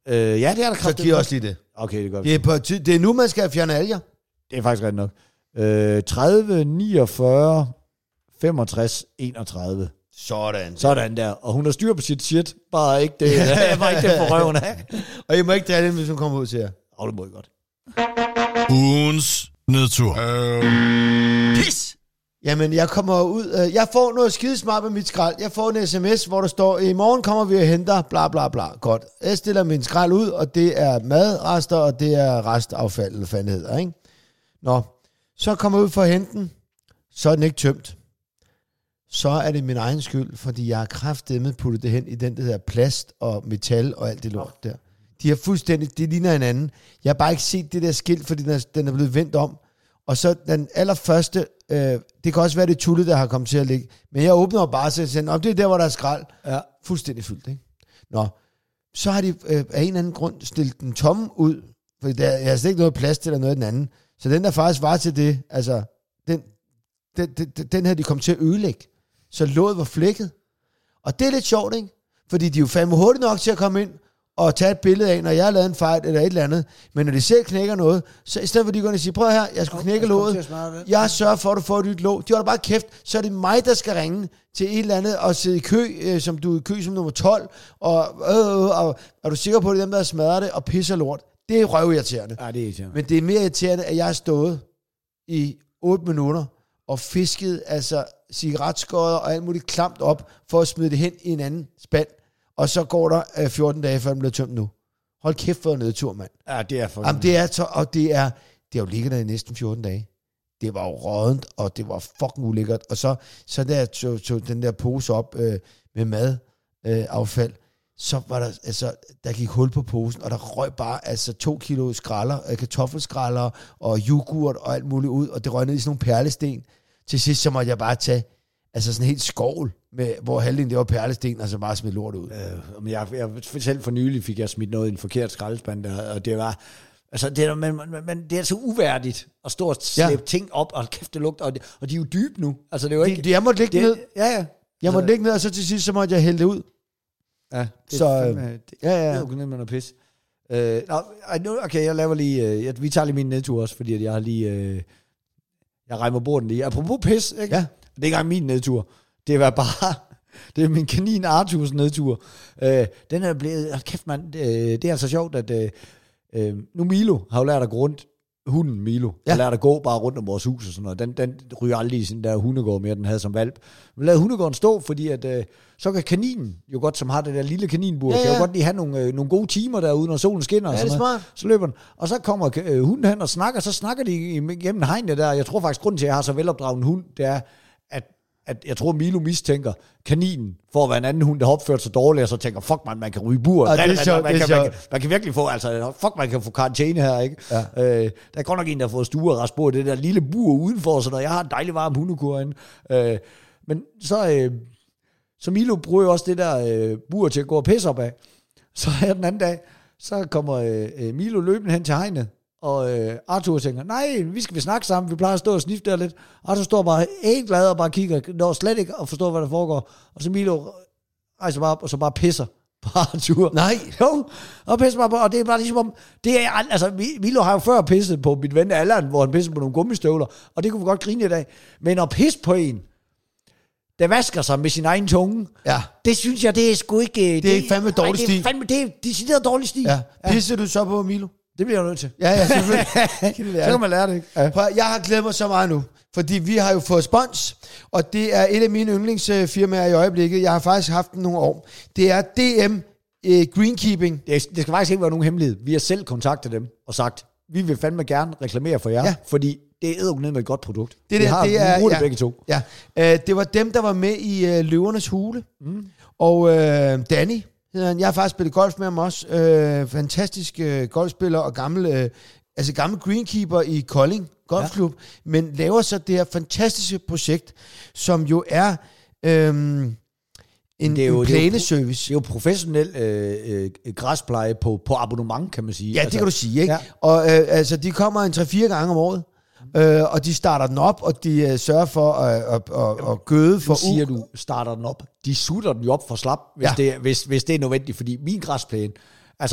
Øh, ja, det er der Så kraftigt. giv også lige det. Okay, det gør Det er, på, ty- det er nu, man skal fjerne alger. Det er faktisk rigtigt nok. Øh, tredive, niogfyrre, femogtres, enogtredive. Sådan. Sådan der. Og hun har styr på sit shit. Bare ikke det. Jeg bare ikke det for røven af. Og I må ikke drikke det, hvis hun kommer ud til jer. Åh, det må I godt. Ugens nedtur. Øh. Pis! Jamen, jeg kommer ud... Øh, jeg får noget skidesmart med mit skrald. Jeg får en sms, hvor der står, i morgen kommer vi og henter, bla bla bla. Godt. Jeg stiller min skrald ud, og det er madrester, og det er restaffald, eller hvad det hedder, ikke? Nå, så kommer jeg ud for at hente den. Så er den ikke tømt. Så er det min egen skyld, fordi jeg har kraftedeme puttet det hen i den, der hedder plast og metal og alt det lort der. De har fuldstændig... Det ligner hinanden. Jeg har bare ikke set det der skilt, fordi den er, den er blevet vendt om. Og så den allerførste... Øh, det kan også være det tulle, der har kommet til at ligge. Men jeg åbner bare, så jeg siger, det er der, hvor der er skrald. Ja. Fuldstændig fyldt, ikke? Nå, så har de øh, af en eller anden grund stillet den tomme ud, for der er slet ikke noget plads til, eller noget af den anden. Så den der faktisk var til det, altså, den, den, den, den her, de kom til at ødelægge. Så låget var flækket. Og det er lidt sjovt, ikke? Fordi de er jo fandme hurtigt nok til at komme ind og tage et billede af, når jeg har lavet en fejl eller et eller andet. Men når de selv knækker noget, så i stedet for de går ind og siger, prøv her, jeg skulle knække låget. Jeg sørger for, at du får et nyt låg. De holder bare kæft, så er det mig, der skal ringe til et eller andet og sidde i kø, øh, som du er i kø som nummer tolv. Og, øh, øh, og er du sikker på, at det er dem, der smadrer det og pisser lort? Det er røvirriterende. Ja, det er irriterende. Men det er mere irriterende, at jeg har stået i otte minutter og fisket altså cigaretskodder og alt muligt klamt op for at smide det hen i en anden spand. Og så går der øh, fjorten dage, før den bliver tømt nu. Hold kæft for en nedtur, mand. Ja, det er for... Jamen, det er så, og det er, det er jo ligget der i næsten fjorten dage. Det var jo rådent, og det var fucking ulækkert. Og så, så der tog, tog den der pose op øh, med madaffald, øh, affald, så var der, altså, der gik hul på posen, og der røg bare altså to kilo skralder, øh, kartoffelskralder og yoghurt og alt muligt ud, og det røg ned i sådan nogle perlesten. Til sidst så måtte jeg bare tage altså sådan en helt skovl, med, hvor halvdelen det var perlesten, og så bare smidt lort ud. Øh, men jeg, jeg, selv for nylig fik jeg smidt noget i en forkert skraldespand, der, og det var... Altså, det er, men, men det er så uværdigt at stå og slæbe ja. ting op, og kæft, det lugter, og, det, og de er jo dybe nu. Altså, det er jo ikke... Det, det, jeg måtte ligge det, ned. Ja, ja. Jeg måtte ligge ned, og så til sidst, så måtte jeg hælde det ud. Ja, det så, er fandme, det, ja, ja. det er jo kun med noget pis. Øh, nå, okay, jeg laver lige... Øh, jeg, vi tager lige min nedtur også, fordi jeg har lige... Øh, jeg regner borden lige. Apropos pis, ikke? Ja. Det er ikke engang min nedtur. Det var bare... Det er min kanin Arthurs nedtur. Øh, den er blevet... Kæft, mand. Øh, det er altså sjovt, at... Øh, øh, nu Milo har jo lært at gå rundt. Hunden Milo ja. har lært at gå bare rundt om vores hus og sådan noget. Den, den ryger aldrig i sin der hundegård mere, den havde som valp. Vi lavede hundegården stå, fordi at... Øh, så kan kaninen jo godt, som har det der lille kaninbur, ja, ja. kan jo godt lige have nogle, øh, nogle gode timer derude, når solen skinner. Ja, og sådan det er smart. Så løber den. Og så kommer øh, hunden hen og snakker, så snakker de igennem hegnet der. Jeg tror faktisk, grunden til, at jeg har så velopdraget en hund, det er, at, at jeg tror, Milo mistænker kaninen for at være en anden hund, der har opført sig dårligt, og så tænker, fuck man, man kan ryge bur. Ja, det er sjovt, man, det er kan, man, sjovt. kan, man kan virkelig få, altså, fuck man kan få karantæne her, ikke? Ja. Øh, der er godt nok en, der har fået stue og rest på det der lille bur udenfor, så der jeg har en dejlig varm hundekur herinde. Øh, men så... Øh, Så Milo bruger jo også det der øh, bur til at gå og pisse op af. Så her den anden dag, så kommer øh, Milo løbende hen til hegnet, og øh, Arthur tænker, nej, vi skal vi snakke sammen, vi plejer at stå og snifte der lidt. Arthur står bare helt glad og bare kigger, når slet ikke og forstår, hvad der foregår. Og så Milo rejser bare op, og så bare pisser på Arthur. Nej. Jo, og pisser bare på, og det er bare ligesom om, det er, altså Milo har jo før pisset på mit ven Allan, hvor han pisser på nogle gummistøvler, og det kunne vi godt grine i dag. Men at pisse på en, der vasker sig med sin egen tunge. Ja. Det synes jeg, det er sgu ikke... Det, det er fandme dårlig stil. Det er fandme, det er decideret dårlig stil. Ja. Pisser ja. du så på Milo? Det bliver jeg nødt til. Ja, ja, selvfølgelig. Så kan man lære det, ikke? Ja. Prøv, jeg har glædet mig så meget nu, fordi vi har jo fået spons, og det er et af mine yndlingsfirmaer i øjeblikket. Jeg har faktisk haft den nogle år. Det er D M eh, Greenkeeping. Det, det skal faktisk ikke være nogen hemmelighed. Vi har selv kontaktet dem og sagt, vi vil fandme gerne reklamere for jer, ja. fordi det er eddergundet med et godt produkt. Det, det, der, har, det er, det ja, begge to. Ja. Uh, det var dem, der var med i uh, Løvernes Hule. Mm. Og uh, Danny hedder han. Jeg har faktisk spillet golf med ham også. Uh, fantastisk uh, golfspiller og gammel, uh, altså gammel greenkeeper i Kolding Golfklub. Ja. Men laver så det her fantastiske projekt, som jo er... Um, En, det er jo, en plæneservice. Det er jo professionel øh, øh, græspleje på, på abonnement, kan man sige. Ja, altså, det kan du sige, ikke? Ja. Og øh, altså, de kommer en tre-fire gange om året, øh, og de starter den op, og de øh, sørger for at, at, at, at gøde for... siger du, starter den op. De sutter den jo op for slap, hvis, ja. det, hvis, hvis det er nødvendigt, fordi min græsplæne, altså,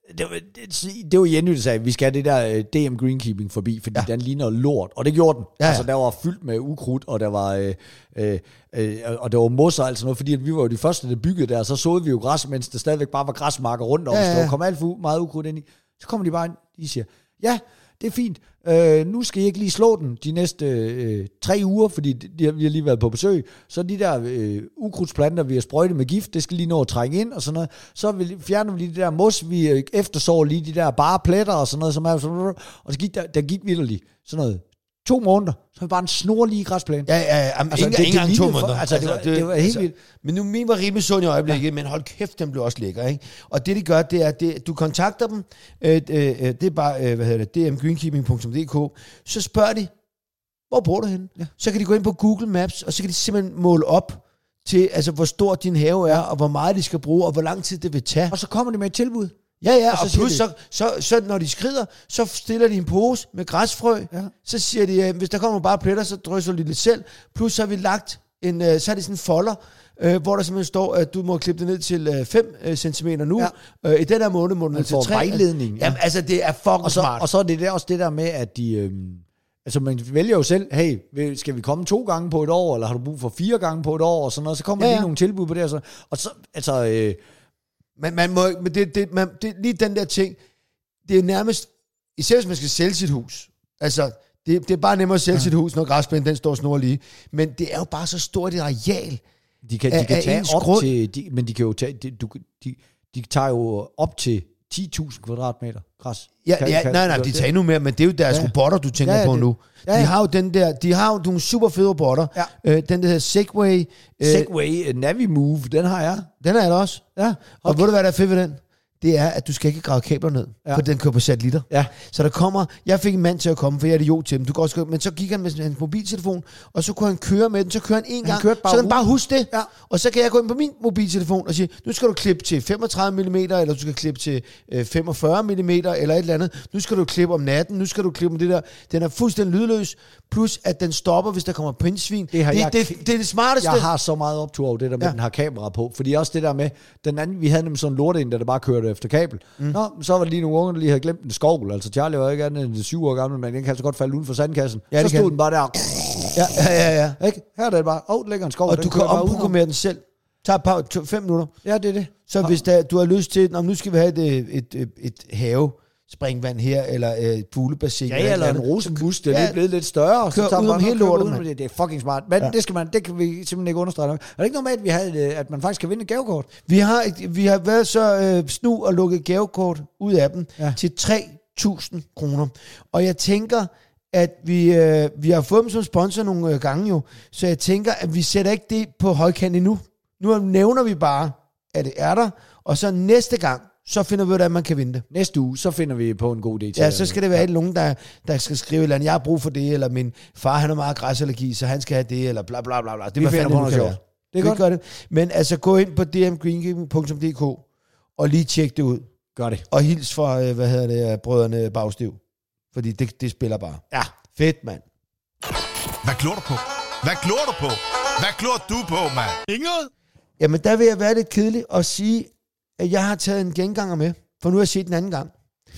Det var, det, det var Jenny, der sagde, at vi skal have det der D M Greenkeeping forbi, fordi ja. den ligner lort. Og det gjorde den. Ja, ja. Altså, der var fyldt med ukrudt, og der var, øh, øh, øh, og der var mosser og alt sådan noget, fordi at vi var jo de første, der byggede der, og så såede vi jo græs, mens det stadigvæk bare var græsmarker rundt om. Ja, ja. Så der kom alt for meget ukrudt ind i. Så kommer de bare ind, de siger, ja, det er fint. Øh, nu skal I ikke lige slå den de næste øh, tre uger, fordi de har, vi har lige været på besøg. Så de der øh, ukrudtsplanter, vi har sprøjtet med gift, det skal lige nå at trænge ind og sådan noget. Så vi, fjerner vi lige det der mos, vi øh, eftersår lige de der bare pletter og sådan noget. Som er, sådan, og så gik der, der gik vitterligt sådan noget. To måneder, så var det bare en snorlige græsplæne. Ja, ja, ja. Altså, ikke engang to måneder. Altså, altså, det, var, det, det var helt altså, vildt. Men nu, min var rimelig sund i øjeblikket, ja. Men hold kæft, den blev også lækker, ikke? Og det, de gør, det er, det, du kontakter dem, øh, øh, det er bare, øh, hvad hedder det, d m greenkeeping punktum d k, så spørger de, hvor bor du henne? Ja. Så kan de gå ind på Google Maps, og så kan de simpelthen måle op til, altså, hvor stor din have er, og hvor meget de skal bruge, og hvor lang tid det vil tage. Og så kommer de med et tilbud. Ja, ja, og, og plus så, så, så når de skrider, så stiller de en pose med græsfrø, ja. Så siger de, øh, hvis der kommer bare pletter, så drysser de lidt selv, plus så har vi lagt en, øh, så er det sådan en folder, øh, hvor der simpelthen står, at du må klippe det ned til fem centimeter nu, ja. øh, i den her måned må du ned til tre. Vejledning. Ja. Jamen, altså det er fucking og så, smart. Og så er det der også det der med, at de, øh, altså man vælger jo selv, hey, skal vi komme to gange på et år, eller har du brug for fire gange på et år, og sådan noget, så kommer ja, ja. lige nogle tilbud på det, og så, og så altså... Øh, Men man må, men det, det, man, det, lige den der ting, det er nærmest, især hvis man skal sælge sit hus, altså, det, det er bare nemmere at sælge ja. sit hus, når græsplænen den står snor lige, men det er jo bare så stort et areal. De kan, de kan tage op grund. til, de, men de kan jo tage, de, du, de, de tager jo op til ti tusind kvadratmeter græs. Ja, kan, ja kan, nej, nej, de tager endnu mere, men det er jo deres ja. robotter, du tænker ja, ja, på det, nu. Ja, ja. De har jo den der, de har jo nogle super fede robotter. Ja. Øh, den der hedder Segway. Øh, Segway Navimove, den har jeg. Den har jeg da også. Ja. Og okay. ved du, hvad der er fedt ved den? Det er, at du skal ikke grave kabler ned, ja. For den kører på satellitter. Ja. Så der kommer, jeg fik en mand til at komme, for jeg er idiot til dem. Du kan også, men så gik han med hans mobiltelefon, og så kunne han køre med den, så kører han en gang, så kan han bare huske det. Ja. Og så kan jeg gå ind på min mobiltelefon og sige, nu skal du klippe til femogtredive millimeter, eller du skal klippe til øh, femogfyrre millimeter, eller et eller andet. Nu skal du klippe om natten, nu skal du klippe om det der. Den er fuldstændig lydløs, plus at den stopper, hvis der kommer pindsvin. Det, det, jeg, det, det, det er det smarteste. Jeg har så meget optur over det der med, ja. Den har kamera på, fordi også det der med, den anden, vi havde nemlig sådan en lortein, der bare kørte efter kabel. Mm. Nå, så var det lige nogle unger, der lige havde glemt en skovl. Altså Charlie var ikke andet end syv år gammel, men den kan altså godt falde uden for sandkassen. Ja, så stod kan. Den bare der. Ja, ja, ja. ja. Ikke? Her er det bare, åh, oh, lægger en skov. Og den du kan omprogrammere den selv. Tag et par, to, fem minutter. Ja, det er det. Så hvis der, du har lyst til, nu skal vi have et, et, et, et have, springvand her, eller et fuglebassin. Ja, eller, eller en rosenbus, det er ja, blevet lidt større. Og så tager man hele lortet, det. Det er fucking smart. Men ja. det, skal man, det kan vi simpelthen ikke understrege. Er det ikke normalt, at, vi havde, at man faktisk kan vinde et gavekort? Vi har, vi har været så øh, snu og lukket gavekort ud af dem ja. Til tre tusind kroner. Og jeg tænker, at vi, øh, vi har fået dem som sponsor nogle øh, gange jo, så jeg tænker, at vi sætter ikke det på højkant endnu. Nu nævner vi bare, at det er der, og så næste gang, så finder vi ud af, at man kan vinde det. Næste uge, så finder vi på en god idé til. Ja, så skal det være ja. nogen, der, der skal skrive et eller andet, jeg har brug for det, eller min far, han har meget græsallergi, så han skal have det, eller bla bla bla bla. Det vi finder på noget sjovt. Det er godt. Gør det. Men altså, gå ind på d m greenkeeping punktum d k og lige tjek det ud. Gør det. Og hils fra, hvad hedder det, brødrene Bagstiv. Fordi det, det spiller bare. Ja. Fedt, mand. Hvad glor du på? Hvad glor du på? Hvad glor du på, mand? Inget? Jamen, der vil jeg være lidt kedelig og sige, at jeg har taget en genganger med, for nu har jeg set den anden gang.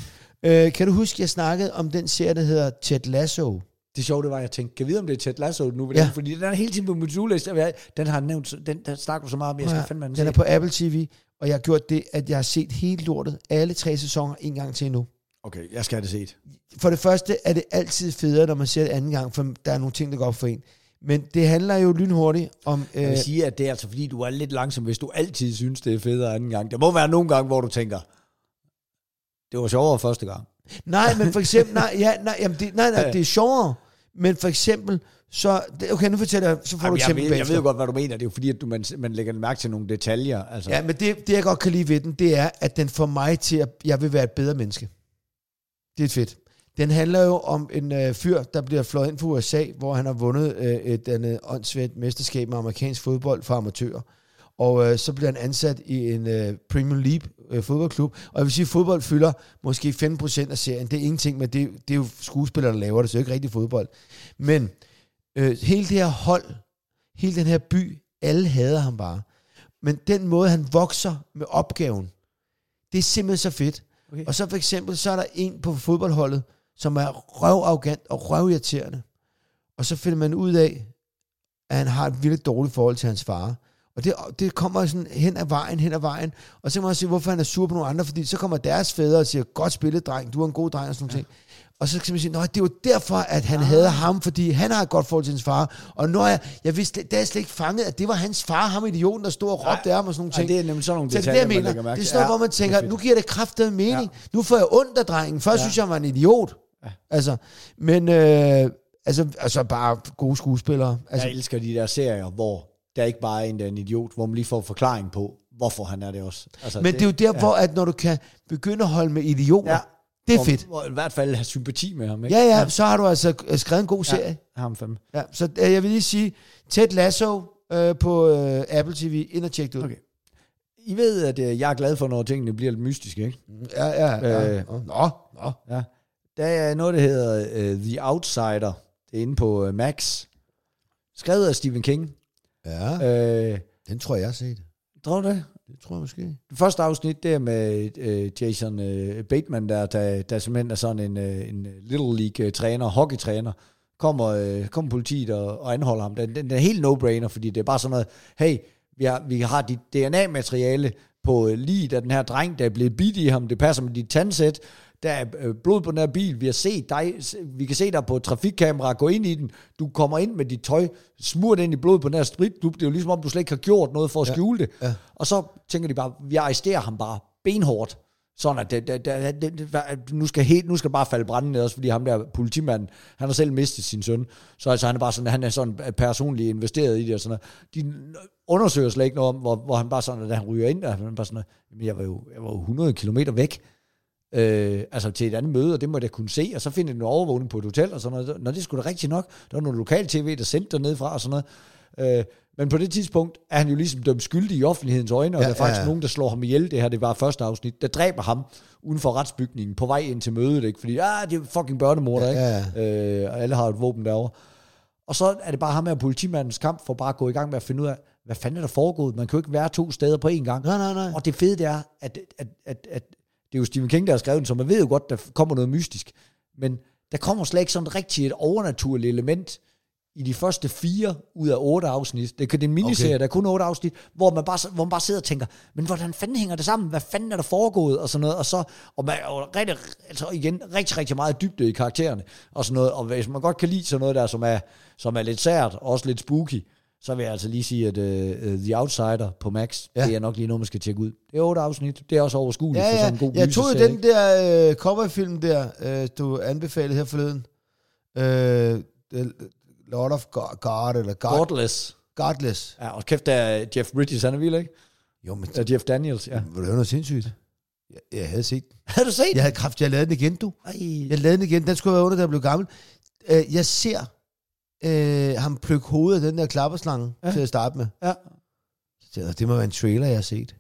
Øh, kan du huske, at jeg snakkede om den serie, der hedder Ted Lasso? Det sjove, det var, jeg tænkte, kan jeg vide, om det er Ted Lasso nu? Ja. Fordi den er hele tiden på min to-liste. Den har nævnt, den der snakker du så meget om, jeg skal ja, fandme den Den er på Apple T V, og jeg har gjort det, at jeg har set hele lortet, alle tre sæsoner, en gang til nu. Okay, jeg skal have det set. For det første er det altid federe, når man ser det anden gang, for der er nogle ting, der går op for en. Men det handler jo lynhurtigt om... Jeg vil øh, sige, at det er altså fordi, du er lidt langsom, hvis du altid synes, det er federe anden gang. Der må være nogle gange, hvor du tænker, det var sjovere første gang. Nej, men for eksempel... nej, ja, nej, jamen det, nej, nej, det er sjovere. Men for eksempel, så... Okay, nu fortæller jeg, så får jamen, du eksempel jeg, ved, jeg ved jo godt, hvad du mener. Det er jo fordi, at du, man, man lægger mærke til nogle detaljer. Altså. Ja, men det, det, jeg godt kan lide ved den, det er, at den får mig til, at jeg vil være et bedre menneske. Det er fedt. Den handler jo om en øh, fyr, der bliver fløjet ind fra U S A, hvor han har vundet øh, et andet åndssvagt mesterskab med amerikansk fodbold for amatører. Og øh, så bliver han ansat i en øh, Premier League øh, fodboldklub. Og jeg vil sige, at fodbold fylder måske femten procent af serien. Det er ingenting, men det, det er jo skuespillere, der laver det, så det er ikke rigtig fodbold. Men øh, hele det her hold, hele den her by, alle hader ham bare. Men den måde, han vokser med opgaven, det er simpelthen så fedt. Okay. Og så for eksempel, så er der en på fodboldholdet, som er røvarrogant og røvirriterende. Og så finder man ud af, at han har et virkelig dårligt forhold til hans far. Og det, det kommer sådan hen ad vejen, hen ad vejen. Og så kan man også sige, hvorfor han er sur på nogle andre, fordi så kommer deres fædre og siger, godt spillet, dreng, du er en god dreng, og sådan noget. Ja. Og så kan man sige, nej, det er jo derfor, at han ah. havde ham, fordi han har et godt forhold til hans far. Og når jeg, jeg vidste, det er slet ikke fanget, at det var hans far, ham idioten, der stod og råbte af ham og sådan nogle ting. Ja, det er nemlig sådan nogle detaljer, det, det, jeg mener. Det er sådan, ja, hvor man tænker, nu giver det kraftigt mening. Ja. Nu får jeg ondt af drengen. Først ja. synes jeg, han var en idiot. Ja. Altså, men øh, altså, altså bare gode skuespillere. Altså, jeg elsker de der serier, hvor der ikke bare er en, der er en idiot, hvor man lige får forklaring på, hvorfor han er det også. Altså, men det, det er jo der, ja. hvor at når du kan begynde at holde med idioter, ja. det er fedt. Og i hvert fald have sympati med ham. Ikke? Ja, ja, så har du altså skrevet en god serie. Ja, ham fem. Ja, så øh, jeg vil lige sige, Ted Lasso øh, på øh, Apple T V, ind og tjek det ud. Okay. I ved, at øh, jeg er glad for, når tingene bliver lidt mystiske, ikke? Ja, ja, ja. Øh, nå, nå. Ja. Der er noget, der hedder uh, The Outsider. Det er inde på uh, Max. Skrevet af Stephen King. Ja, øh, den tror jeg, jeg har set. Tror du det? Det tror jeg måske. Det første afsnit, det er med øh, Jason øh, Bateman, der, der, der simpelthen er sådan en, øh, en Little League-træner, hockeytræner. Kommer, øh, kommer politiet og, og anholder ham. Den, den er helt no-brainer, fordi det er bare sådan noget, hey, vi har, vi har dit D N A-materiale på øh, liget af den her dreng, der er blevet bidt i ham. Det passer med dit tandsæt. Der er øh, blod på den her bil. Vi har set dig, vi kan se dig på et trafikkamera, gå ind i den. Du kommer ind med dit tøj, smurt ind i blod på den her stritklub. Det er jo ligesom om, du slet ikke har gjort noget for at skjule det. Ja, ja. Og så tænker de bare, vi arresterer ham bare benhårdt. Sådan at det, det, det, det, det, nu, skal helt, nu skal bare falde branden ned, også fordi ham der politimanden, han har selv mistet sin søn. Så altså, han er bare sådan, han er sådan personligt investeret i det og sådan noget. De undersøger slet ikke noget om, hvor, hvor han bare sådan, da han ryger ind, der han bare sådan, jeg var jo, jeg var jo hundrede kilometer væk. Øh, altså til et andet møde, og det må jeg kunne se, og så finder de en overvågning på et hotel, og sådan noget. Når det skulle da rigtigt nok, der var nogle lokal tv, der sendte dernede fra, og sådan noget. Øh, men på det tidspunkt er han jo ligesom dømt skyldig i offentlighedens øjne, og ja, der er faktisk ja, ja. nogen, der slår ham ihjel. Det her, det var første afsnit, der dræber ham uden for retsbygningen, på vej ind til mødet, ikke? Fordi, ah, det er fucking børnemorder, ikke? Ja, ja. Øh, og alle har et våben derovre. Og så er det bare ham her politimandens kamp, for bare at gå i gang med at finde ud af, hvad fanden er der foregået? Man kan jo ikke være to steder på én gang. Nej, nej, nej. Og det fede, det er, at, at, at, at det er jo Stephen King, der har skrevet den, så man ved jo godt, der kommer noget mystisk. Men der kommer slet ikke sådan rigtig et overnaturligt element i de første fire ud af otte afsnit. Det er en miniserie, okay. Der er kun otte afsnit, hvor man, bare, hvor man bare sidder og tænker, men hvordan fanden hænger det sammen? Hvad fanden er der foregået? Og sådan noget. Og så, og man, og rigtig, altså igen, rigtig, rigtig meget dybde i karaktererne. Og sådan noget. Og hvis man godt kan lide sådan noget der, som er, som er lidt sært, og også lidt spooky, så vil jeg altså lige sige, at uh, The Outsider på Max, ja. Det er nok lige noget, man skal tjekke ud. Det er otte afsnit. Det er også overskueligt ja, ja. for sådan en god Jeg tog jo den der uh, coverfilm der, uh, du anbefalede her forleden. Uh, the Lord of God, God eller God. Godless. Godless. Ja, og kæft, der er Jeff Bridges, han er vild, ikke? Jo, men... Der er Jeff Daniels, ja. Var det noget sindssygt? Jeg, jeg havde set den. Havde du set Jeg havde kraft, jeg lavede den igen, du. Ej. Jeg lavede den igen. Den skulle være under, da jeg blev gammel. Uh, jeg ser uh, ham plukke hovedet af den der klapperslange ja. til at starte med. Ja. Så det må være en trailer, jeg har set.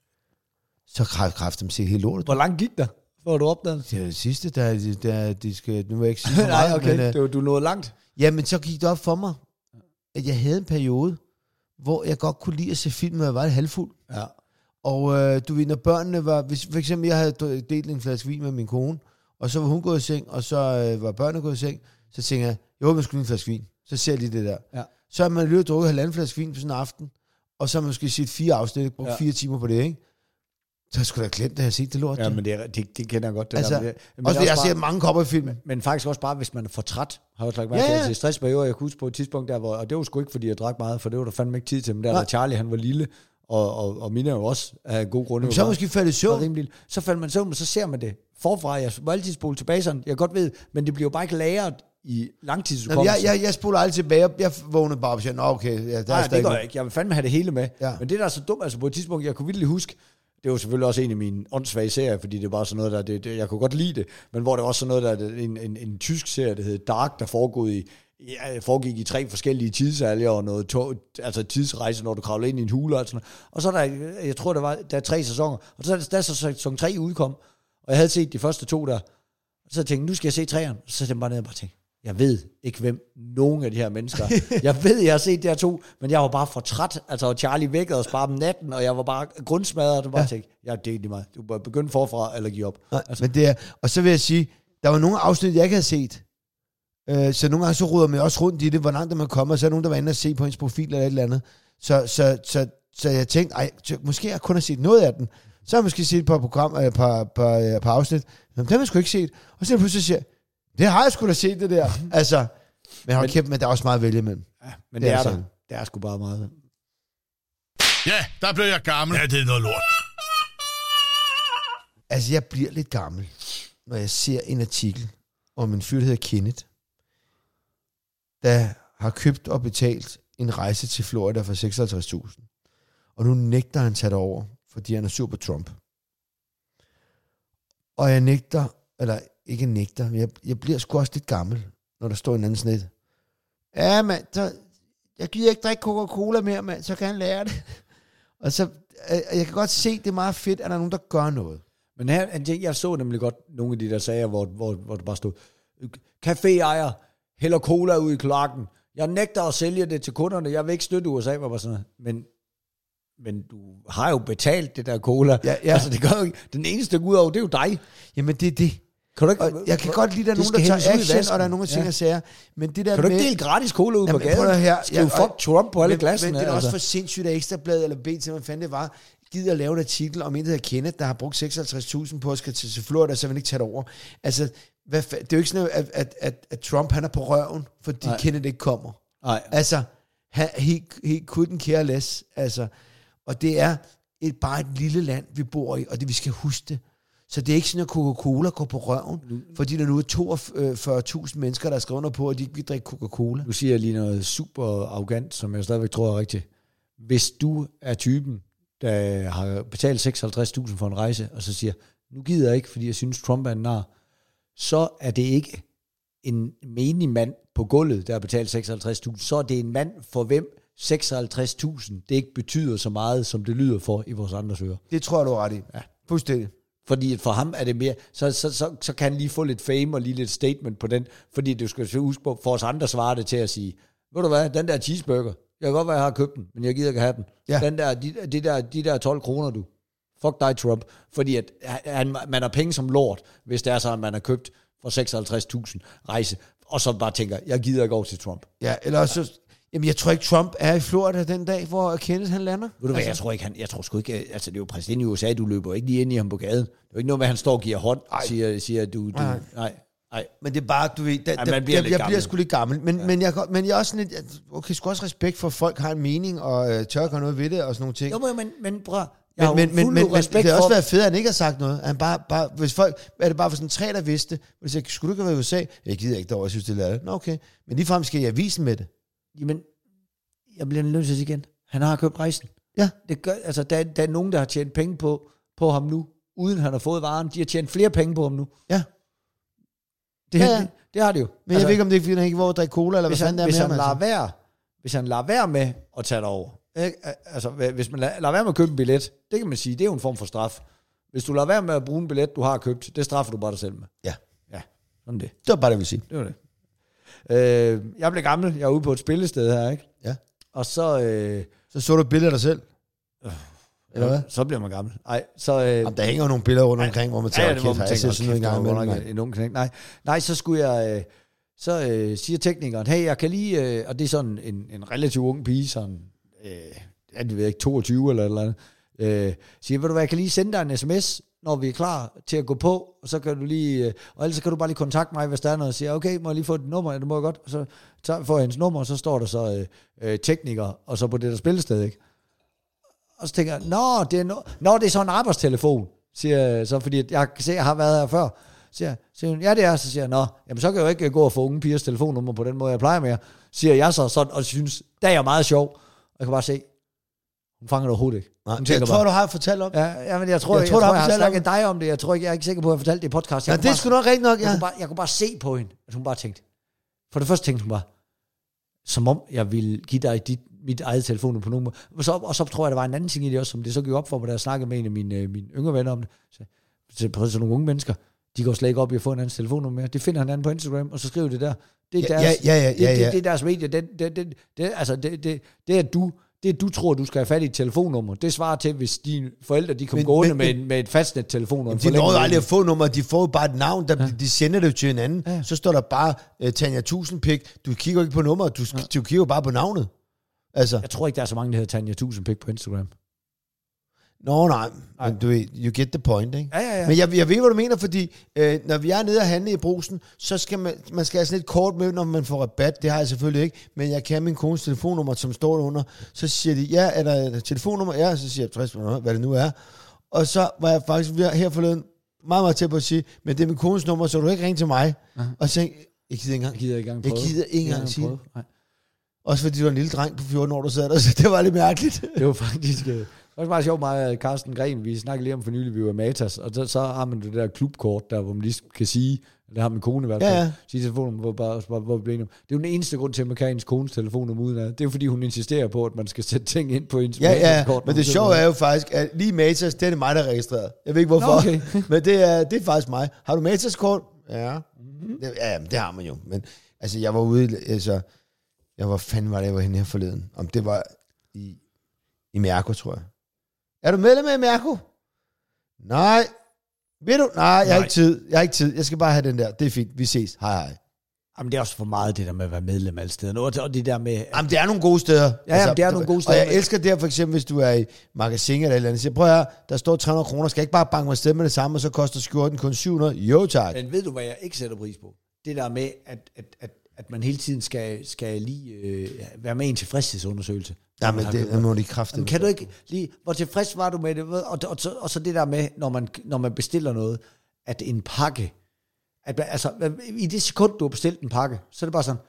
Så kræft, kræft dem set helt lortet. Hvor langt gik der, for du opdagede? Det er det sidste, der, der de skal... Nu vil jeg ikke sige for meget. Nej, okay. Men, uh, det var, du nåede langt. Ja, men så gik det op for mig, at jeg havde en periode, hvor jeg godt kunne lide at se film, når jeg var lidt halvfuld. Ja. Og øh, du ved, når børnene var... Hvis for eksempel, jeg havde delt en flaske vin med min kone, og så var hun gået i seng, og så øh, var børnene gået i seng, så tænkte jeg, jo, man skulle en flaske vin. Så ser jeg lige det der. Ja. Så har man løbet drukket halvanden flaske vin på sådan en aften, og så har man måske set fire afsnit, brugt ja. fire timer på det, ikke? Så har jeg sgu da glemt, at jeg har set det lort. Ja, men det, er, det, det kender jeg godt. Det altså, der, det, men også, det jeg har set mange kopper i film. Men, men faktisk også bare, hvis man er for træt, har jeg også lagt mærke ja, ja. til stressperioder. Jeg kunne huske på et tidspunkt der, hvor, og det var sgu ikke, fordi jeg drak meget, for det var der fandme ikke tid til, men der var Charlie, han var lille, og, og, og mine er jo også af gode grunde. Men så måske faldt i søvn. Så faldt man søvn, så ser man det forfra. Jeg må altid spole tilbage sådan, jeg godt ved, men det bliver jo bare ikke lagret i langtidsudkommelse. Jeg, jeg, jeg spoler altid tilbage. Jeg vågnede bare og siger, nå okay. Ja, Nej, det gør jeg ikke. Jeg vil fandme have det hele med. Ja. Men det der er så dumt, altså på et tidspunkt, jeg kunne virkelig huske, det var selvfølgelig også en af mine åndssvage serier, fordi det var sådan noget, der, det, det, jeg kunne godt lide det, men hvor det var også sådan noget, der en, en, en tysk serie, der hed Dark, der foregik i, ja, foregik i tre forskellige tidsalger, og noget tog, altså tidsrejse, når du kravler ind i en hule og sådan noget. Og så der, jeg tror, der var der er tre sæsoner, og så der så sæson tre udkom, og jeg havde set de første to der, og så tænkte jeg, nu skal jeg se træerne, så satte jeg bare ned og bare tænkte, Jeg ved ikke, hvem nogen af de her mennesker. Jeg ved, jeg har set de her to, men jeg var bare for træt. Altså, Charlie vækkede os bare om natten, og jeg var bare grundsmadret, og bare ja. tænkte, jeg er det lige meget. Du bør begynde forfra, eller give op. Nej, altså. men det er, og så vil jeg sige, der var nogle afsnit, jeg ikke havde set. Øh, så nogle gange så ruder man også rundt i det, hvor langt er man kommer, og så er nogen, der var inde og se på ens profil eller et eller andet. Så, så, så, så jeg tænkte, ej, måske jeg kun har set noget af den. Så har jeg måske set et par, program, et par, par, par afsnit. Men det har jeg sgu ikke set. Og så pludselig siger det har jeg sgu da set, det der. Altså, men hold kæft, men der er også meget at vælge imellem. Ja, men det, det er, er der. Det er sgu bare meget. Ja, der blev jeg gammel. Ja, det er noget lort. Altså, jeg bliver lidt gammel, når jeg ser en artikel om en fyr, der hedder Kenneth, der har købt og betalt en rejse til Florida for seksoghalvtreds tusind. Og nu nægter han tage det over, fordi han er sur på Trump. Og jeg nægter, eller ikke nægter, men jeg, jeg bliver sgu også lidt gammel, når der står en anden snit. Ja, mand, så, jeg gider ikke drikke Coca-Cola mere, mand, så kan han lære det. Og så, jeg kan godt se, det er meget fedt, at der er nogen, der gør noget. Men her, jeg så nemlig godt nogle af de der sager, hvor, hvor, hvor det bare stod, caféejer hælder cola ud i kloakken. Jeg nægter at sælge det til kunderne. Jeg vil ikke støtte U S A, var bare sådan, men, men du har jo betalt det der cola. Ja, ja. Altså, det gør jo ikke. Den eneste, der går ud over, det er jo dig. Jamen, det er det. Kan du ikke, og jeg kan godt lide, at der er nogen, der tager action, og der er nogle ting, jeg siger. Men det der kan du med, ikke dele gratis cola ud på gaden? Her, Skal jo fuck Trump på alle men, glassene. Men det er altså. også for sindssygt, at Ekstrabladet eller B T, hvad fanden det var, gider at lave en artikel om en, der hedder Kenneth, der har brugt seksoghalvtreds tusind på at skal til Florida, så vil ikke tage det over. Altså, hvad, det er jo ikke sådan, at, at, at, at Trump han er på røven, fordi Nej. Kenneth ikke kommer. Nej. Altså, he, he, he couldn't care less. Altså, og det er et, bare et lille land, vi bor i, og det vi skal huske det. Så det er ikke sådan, at Coca-Cola går på røven, nu, fordi der nu er toogfyrre tusind mennesker, der er skrevet under på, at de ikke vil drikke Coca-Cola. Nu siger jeg lige noget super arrogant, som jeg stadigvæk tror er rigtigt. Hvis du er typen, der har betalt seksoghalvtreds tusind for en rejse, og så siger, nu gider jeg ikke, fordi jeg synes, Trump er en nar, så er det ikke en menig mand på gulvet, der har betalt seksoghalvtreds tusind, så er det en mand, for hvem seksoghalvtreds tusind, det ikke betyder så meget, som det lyder for i vores andres ører. Det tror jeg, du er ret i. Ja. Fuldstændig. Fordi for ham er det mere, så, så, så, så kan han lige få lidt fame og lige lidt statement på den, fordi du skal huske på, for os andre svarer det til at sige, ved du hvad, den der cheeseburger, jeg kan godt være, jeg har købt den, men jeg gider ikke have den. Ja. Den der, de, de, der, de der tolv kroner, du. Fuck dig, Trump. Fordi at, han, man har penge som lort, hvis det er så, at man har købt for seksoghalvtreds tusind rejse, og så bare tænker, jeg gider ikke over til Trump. Ja, eller så... Jamen, jeg tror ikke, Trump er i Florida den dag, hvor Kenneth han lander. Ved du hvad, altså, jeg tror ikke, han, jeg tror sgu ikke, altså det er jo præsident i U S A, du løber ikke lige ind i ham på gaden. Det er jo ikke noget med, at han står og giver hånd, og siger, siger du, du, nej. nej. Nej. Men det er bare, du ved, da, Ej, der, bliver jeg, jeg bliver sgu lidt gammel, men, ja. men, jeg, men jeg er også sådan lidt, okay, sgu også respekt for, at folk har en mening, og øh, tør gøre noget ved det, og sådan nogle ting. Jo, men, men bror, men, men, men, men, men det har også været fedt, at han ikke har sagt noget. Han bare, bare, hvis folk, er det bare for sådan tre, der vidste, hvor de siger, skulle du ikke være i U S A? Jeg gider ikke derovre, jeg synes, det er lavet. Nå, okay. Men ligefrem skal jeg avisen med det. Jamen, jeg bliver nødt til at sige igen. Han har købt rejsen. Ja. Det gør, altså, der, der er nogen, der har tjent penge på, på ham nu, uden han har fået varen. De har tjent flere penge på ham nu. Ja. Det, ja, ja. det, det har det jo. Men altså, jeg ved ikke, om det er, fordi han ikke vil drikke cola, eller hvad fanden det er hvis med han ham. Lader være, hvis han lader være med at tage det over. Ikke? Altså, hvis man lader, lader være med at købe en billet, det kan man sige, det er jo en form for straf. Hvis du lader være med at bruge en billet, du har købt, det straffer du bare dig selv med. Ja. Ja, sådan det. Det var bare det, jeg vil sige. Det var det. Øh, jeg blev gammel, jeg er ude på et spillested her, ikke? Ja. Og så... Øh, så så du et billede af dig selv? Øh, Eller hvad? Så bliver man gammel. Ej, så... Øh, Jamen, der hænger jo nogle billeder rundt omkring, hvor man tager, ja, det, hvor man tænker, jeg sådan en gang imellem. En ung knæk. Nej, nej, så skulle jeg... Øh, så øh, siger teknikeren, hey, jeg kan lige... Øh, og det er sådan en, en relativt ung pige, sådan... Øh, jeg ved ikke, toogtyve eller eller andet. Øh, siger, ved du hvad, jeg kan lige sende dig en sms, når vi er klar til at gå på, og så kan du lige, øh, og ellers kan du bare lige kontakte mig, hvis der er noget, og siger, okay, må jeg lige få et nummer, ja, det må jeg godt, og så tager, får jeg hendes nummer, og så står der så øh, øh, tekniker, og så på det der spillested, ikke? Og så tænker jeg, nå, det er, no, nå, det er så en arbejdstelefon, siger jeg så, fordi jeg kan se, jeg har været her før, siger, siger hun, ja det er, så siger jeg, nå, jamen så kan jeg jo ikke gå og få unge pigers telefonnummer på den måde, jeg plejer med, siger jeg så sådan, og synes, der er jeg meget sjov, og jeg kan bare se, hun fanger det overhovedet ikke. Nej, jeg tror, bare, du har fortalt om ja, ja, men jeg tror, jeg, jeg, tror, jeg, tror, jeg har snakket dig om det. Jeg tror ikke, jeg er ikke sikker på, at jeg har fortalt det i podcast. Jeg ja, det er sgu nok rigtigt nok, ja. Jeg kunne, bare, jeg kunne bare se på hende, at hun bare tænkte. For det første tænkte hun bare, som om jeg ville give dig dit, mit eget telefonnummer på nummer. Og så, og så tror jeg, der var en anden ting i det også, som det så gik op for mig, da jeg snakkede med en af mine, mine yngre venner om det. Så, så, så nogle unge mennesker, de går slet ikke op i at få en anden telefonnummer mere. Det finder han anden på Instagram, og så skriver det der. Det er Ja, deres, ja, ja, ja, det, ja, det, ja. det, det er deres medie. Det, det, det, det, altså, det, det, det er du... Det, du tror, du skal have fat i et telefonnummer, det svarer til, hvis dine forældre, de kom Men- gående men- med, en, med et fastnet telefonnummer. De når jo aldrig at få nummer, de får jo bare et navn, der, ja. de sender det jo til hinanden. Ja. Så står der bare uh, Tanja Tusindpik. Du kigger ikke på nummeret, du, ja. du kigger bare på navnet. Altså, Jeg tror ikke, der er så mange, der hedder Tanja Tusindpik på Instagram. nå nej, men du ved, you get the point, ikke? Ja, ja, ja. Men jeg, jeg ved, hvad du mener, fordi øh, når vi er nede og handle i Brugsen, så skal man, man skal have sådan et kort med, når man får rabat. Det har jeg selvfølgelig ikke, men jeg kan have min kones telefonnummer, som står under. Så siger de, ja, er der et telefonnummer? Ja, så siger jeg, tres, hvad det nu er. Og så var jeg faktisk her forleden meget, meget tæt på at sige, men det er min kones nummer, så du ikke ringe til mig. Uh-huh. Og så tænkte jeg, gider ikke engang. Jeg gider ikke engang Jeg prøve. gider ikke engang Jeg sige prøve. Nej. Også fordi du var en lille dreng på fjorten år, der sad der, så det var lidt mærkeligt. Det var faktisk... Øh, det var meget sjovt med Carsten Gren. Vi snakkede lige om for nylig, vi var Matas, og så, så har man det der klubkort, der hvor man lige kan sige, det har min kone i hvert fald, Ja, ja. sige telefonen, hvor, bare, hvor, hvor det er jo den eneste grund til, at man kan have ens kones telefonnummer uden af. Det er jo fordi, hun insisterer på, at man skal sætte ting ind på ens Ja, ja, Matas-kort. men det sjove er jo faktisk, at lige Matas, det er det mig, der er registreret. Jeg ved ikke hvorfor, Nå, okay. men det er, det er faktisk mig. Har du Matas-kort? Ja. Mm-hmm. Det, ja, det har man jo. Men altså, jeg var ude, altså, jeg var fanden var det, jeg var henne her forleden. Om det var i, i Mærko, tror jeg. Er du medlem af Mærko? Nej. Ved du? Nej, jeg har Nej. ikke tid. Jeg har ikke tid. Jeg skal bare have den der. Det er fint. Vi ses. Hej, hej. Jamen, det er også for meget, det der med at være medlem alle steder. Og og det der med... Jamen, det er nogle gode steder. Ja, jamen, det er nogle gode steder. Og jeg elsker det her, for eksempel, hvis du er i magasin eller et eller andet. Så prøv at høre, der står tre hundrede kroner. Skal jeg ikke bare banke mig afsted med det samme, og så koster skjorten kun syv hundrede? Jo, tak. Men ved du, hvad jeg ikke sætter pris på? Det der med, at, at, at, at man hele tiden skal, skal lige øh, være med i en tilfredshedsundersøgelse. Jamen, det, det må de kræfte. Jamen, kan du ikke lige... Hvor tilfreds var du med det? Og, og, og, så, og så det der med, når man, når man bestiller noget, at en pakke... At, altså, i det sekund, du har bestilt en pakke, så er det bare sådan,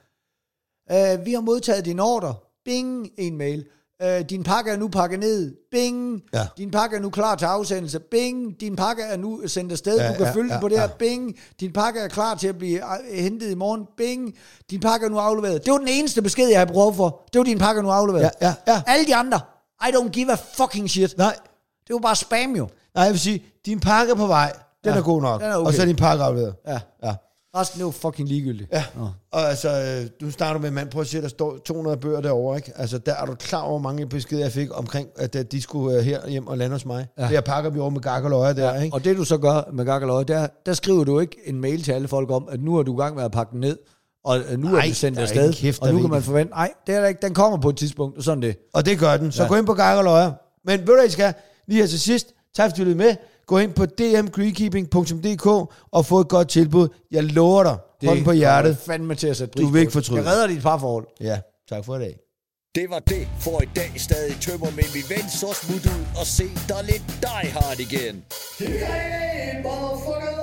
øh, vi har modtaget din ordre, bing, en mail, øh, din pakke er nu pakket ned, bing, Ja. din pakke er nu klar til afsendelse, bing, din pakke er nu sendt afsted, Ja, du kan ja, følge ja, den på det her, ja. bing, din pakke er klar til at blive øh, hentet i morgen, bing, din pakke er nu afleveret. Det var den eneste besked, jeg havde brug for. Det var din pakke er nu afleveret. Ja, ja, ja. Alle de andre, I don't give a fucking shit. Nej, Det var bare spam jo. nej, jeg vil sige, din pakke er på vej. Den Ja, er god nok. den er okay. Og så er din pakke afleveret. Ja. Ja. Resten, det var fucking ligegyldigt. Ja, Nå. og altså, øh, du starter med en mand, prøv at se, der står to hundrede bøger derovre, ikke? Altså, der er du klar over, hvor mange beskeder jeg fik omkring, at øh, de skulle øh, her hjem og lande hos mig. Ja. Det her pakker vi over med gak og løjer der, ikke? Og det du så gør med Gakkerløje, der, der skriver du ikke en mail til alle folk om, at nu er du i gang med at pakke den ned, og øh, nu Nej, er den sendt der er afsted, ikke en kæft, og der nu ved kan man det. forvente, nej, det er der ikke, den kommer på et tidspunkt, og sådan det. Og det gør den. Så Ja. gå ind på gak og løjer. Men ved du, hvad I skal? Lige her til sidst, tak fordi du lyttede med. Gå ind på d m greenkeeping punktum d k og få et godt tilbud. Jeg lover dig, hånden på hjertet. Det fandme til at sætte pris Du vil ikke på. fortryde. Jeg redder dit parforhold. Ja, tak for i dag. Det var det for i dag. Stadig tømmer, men min ven, så smut ud og se dig lidt Die Hard igen. Hey, motherfucker!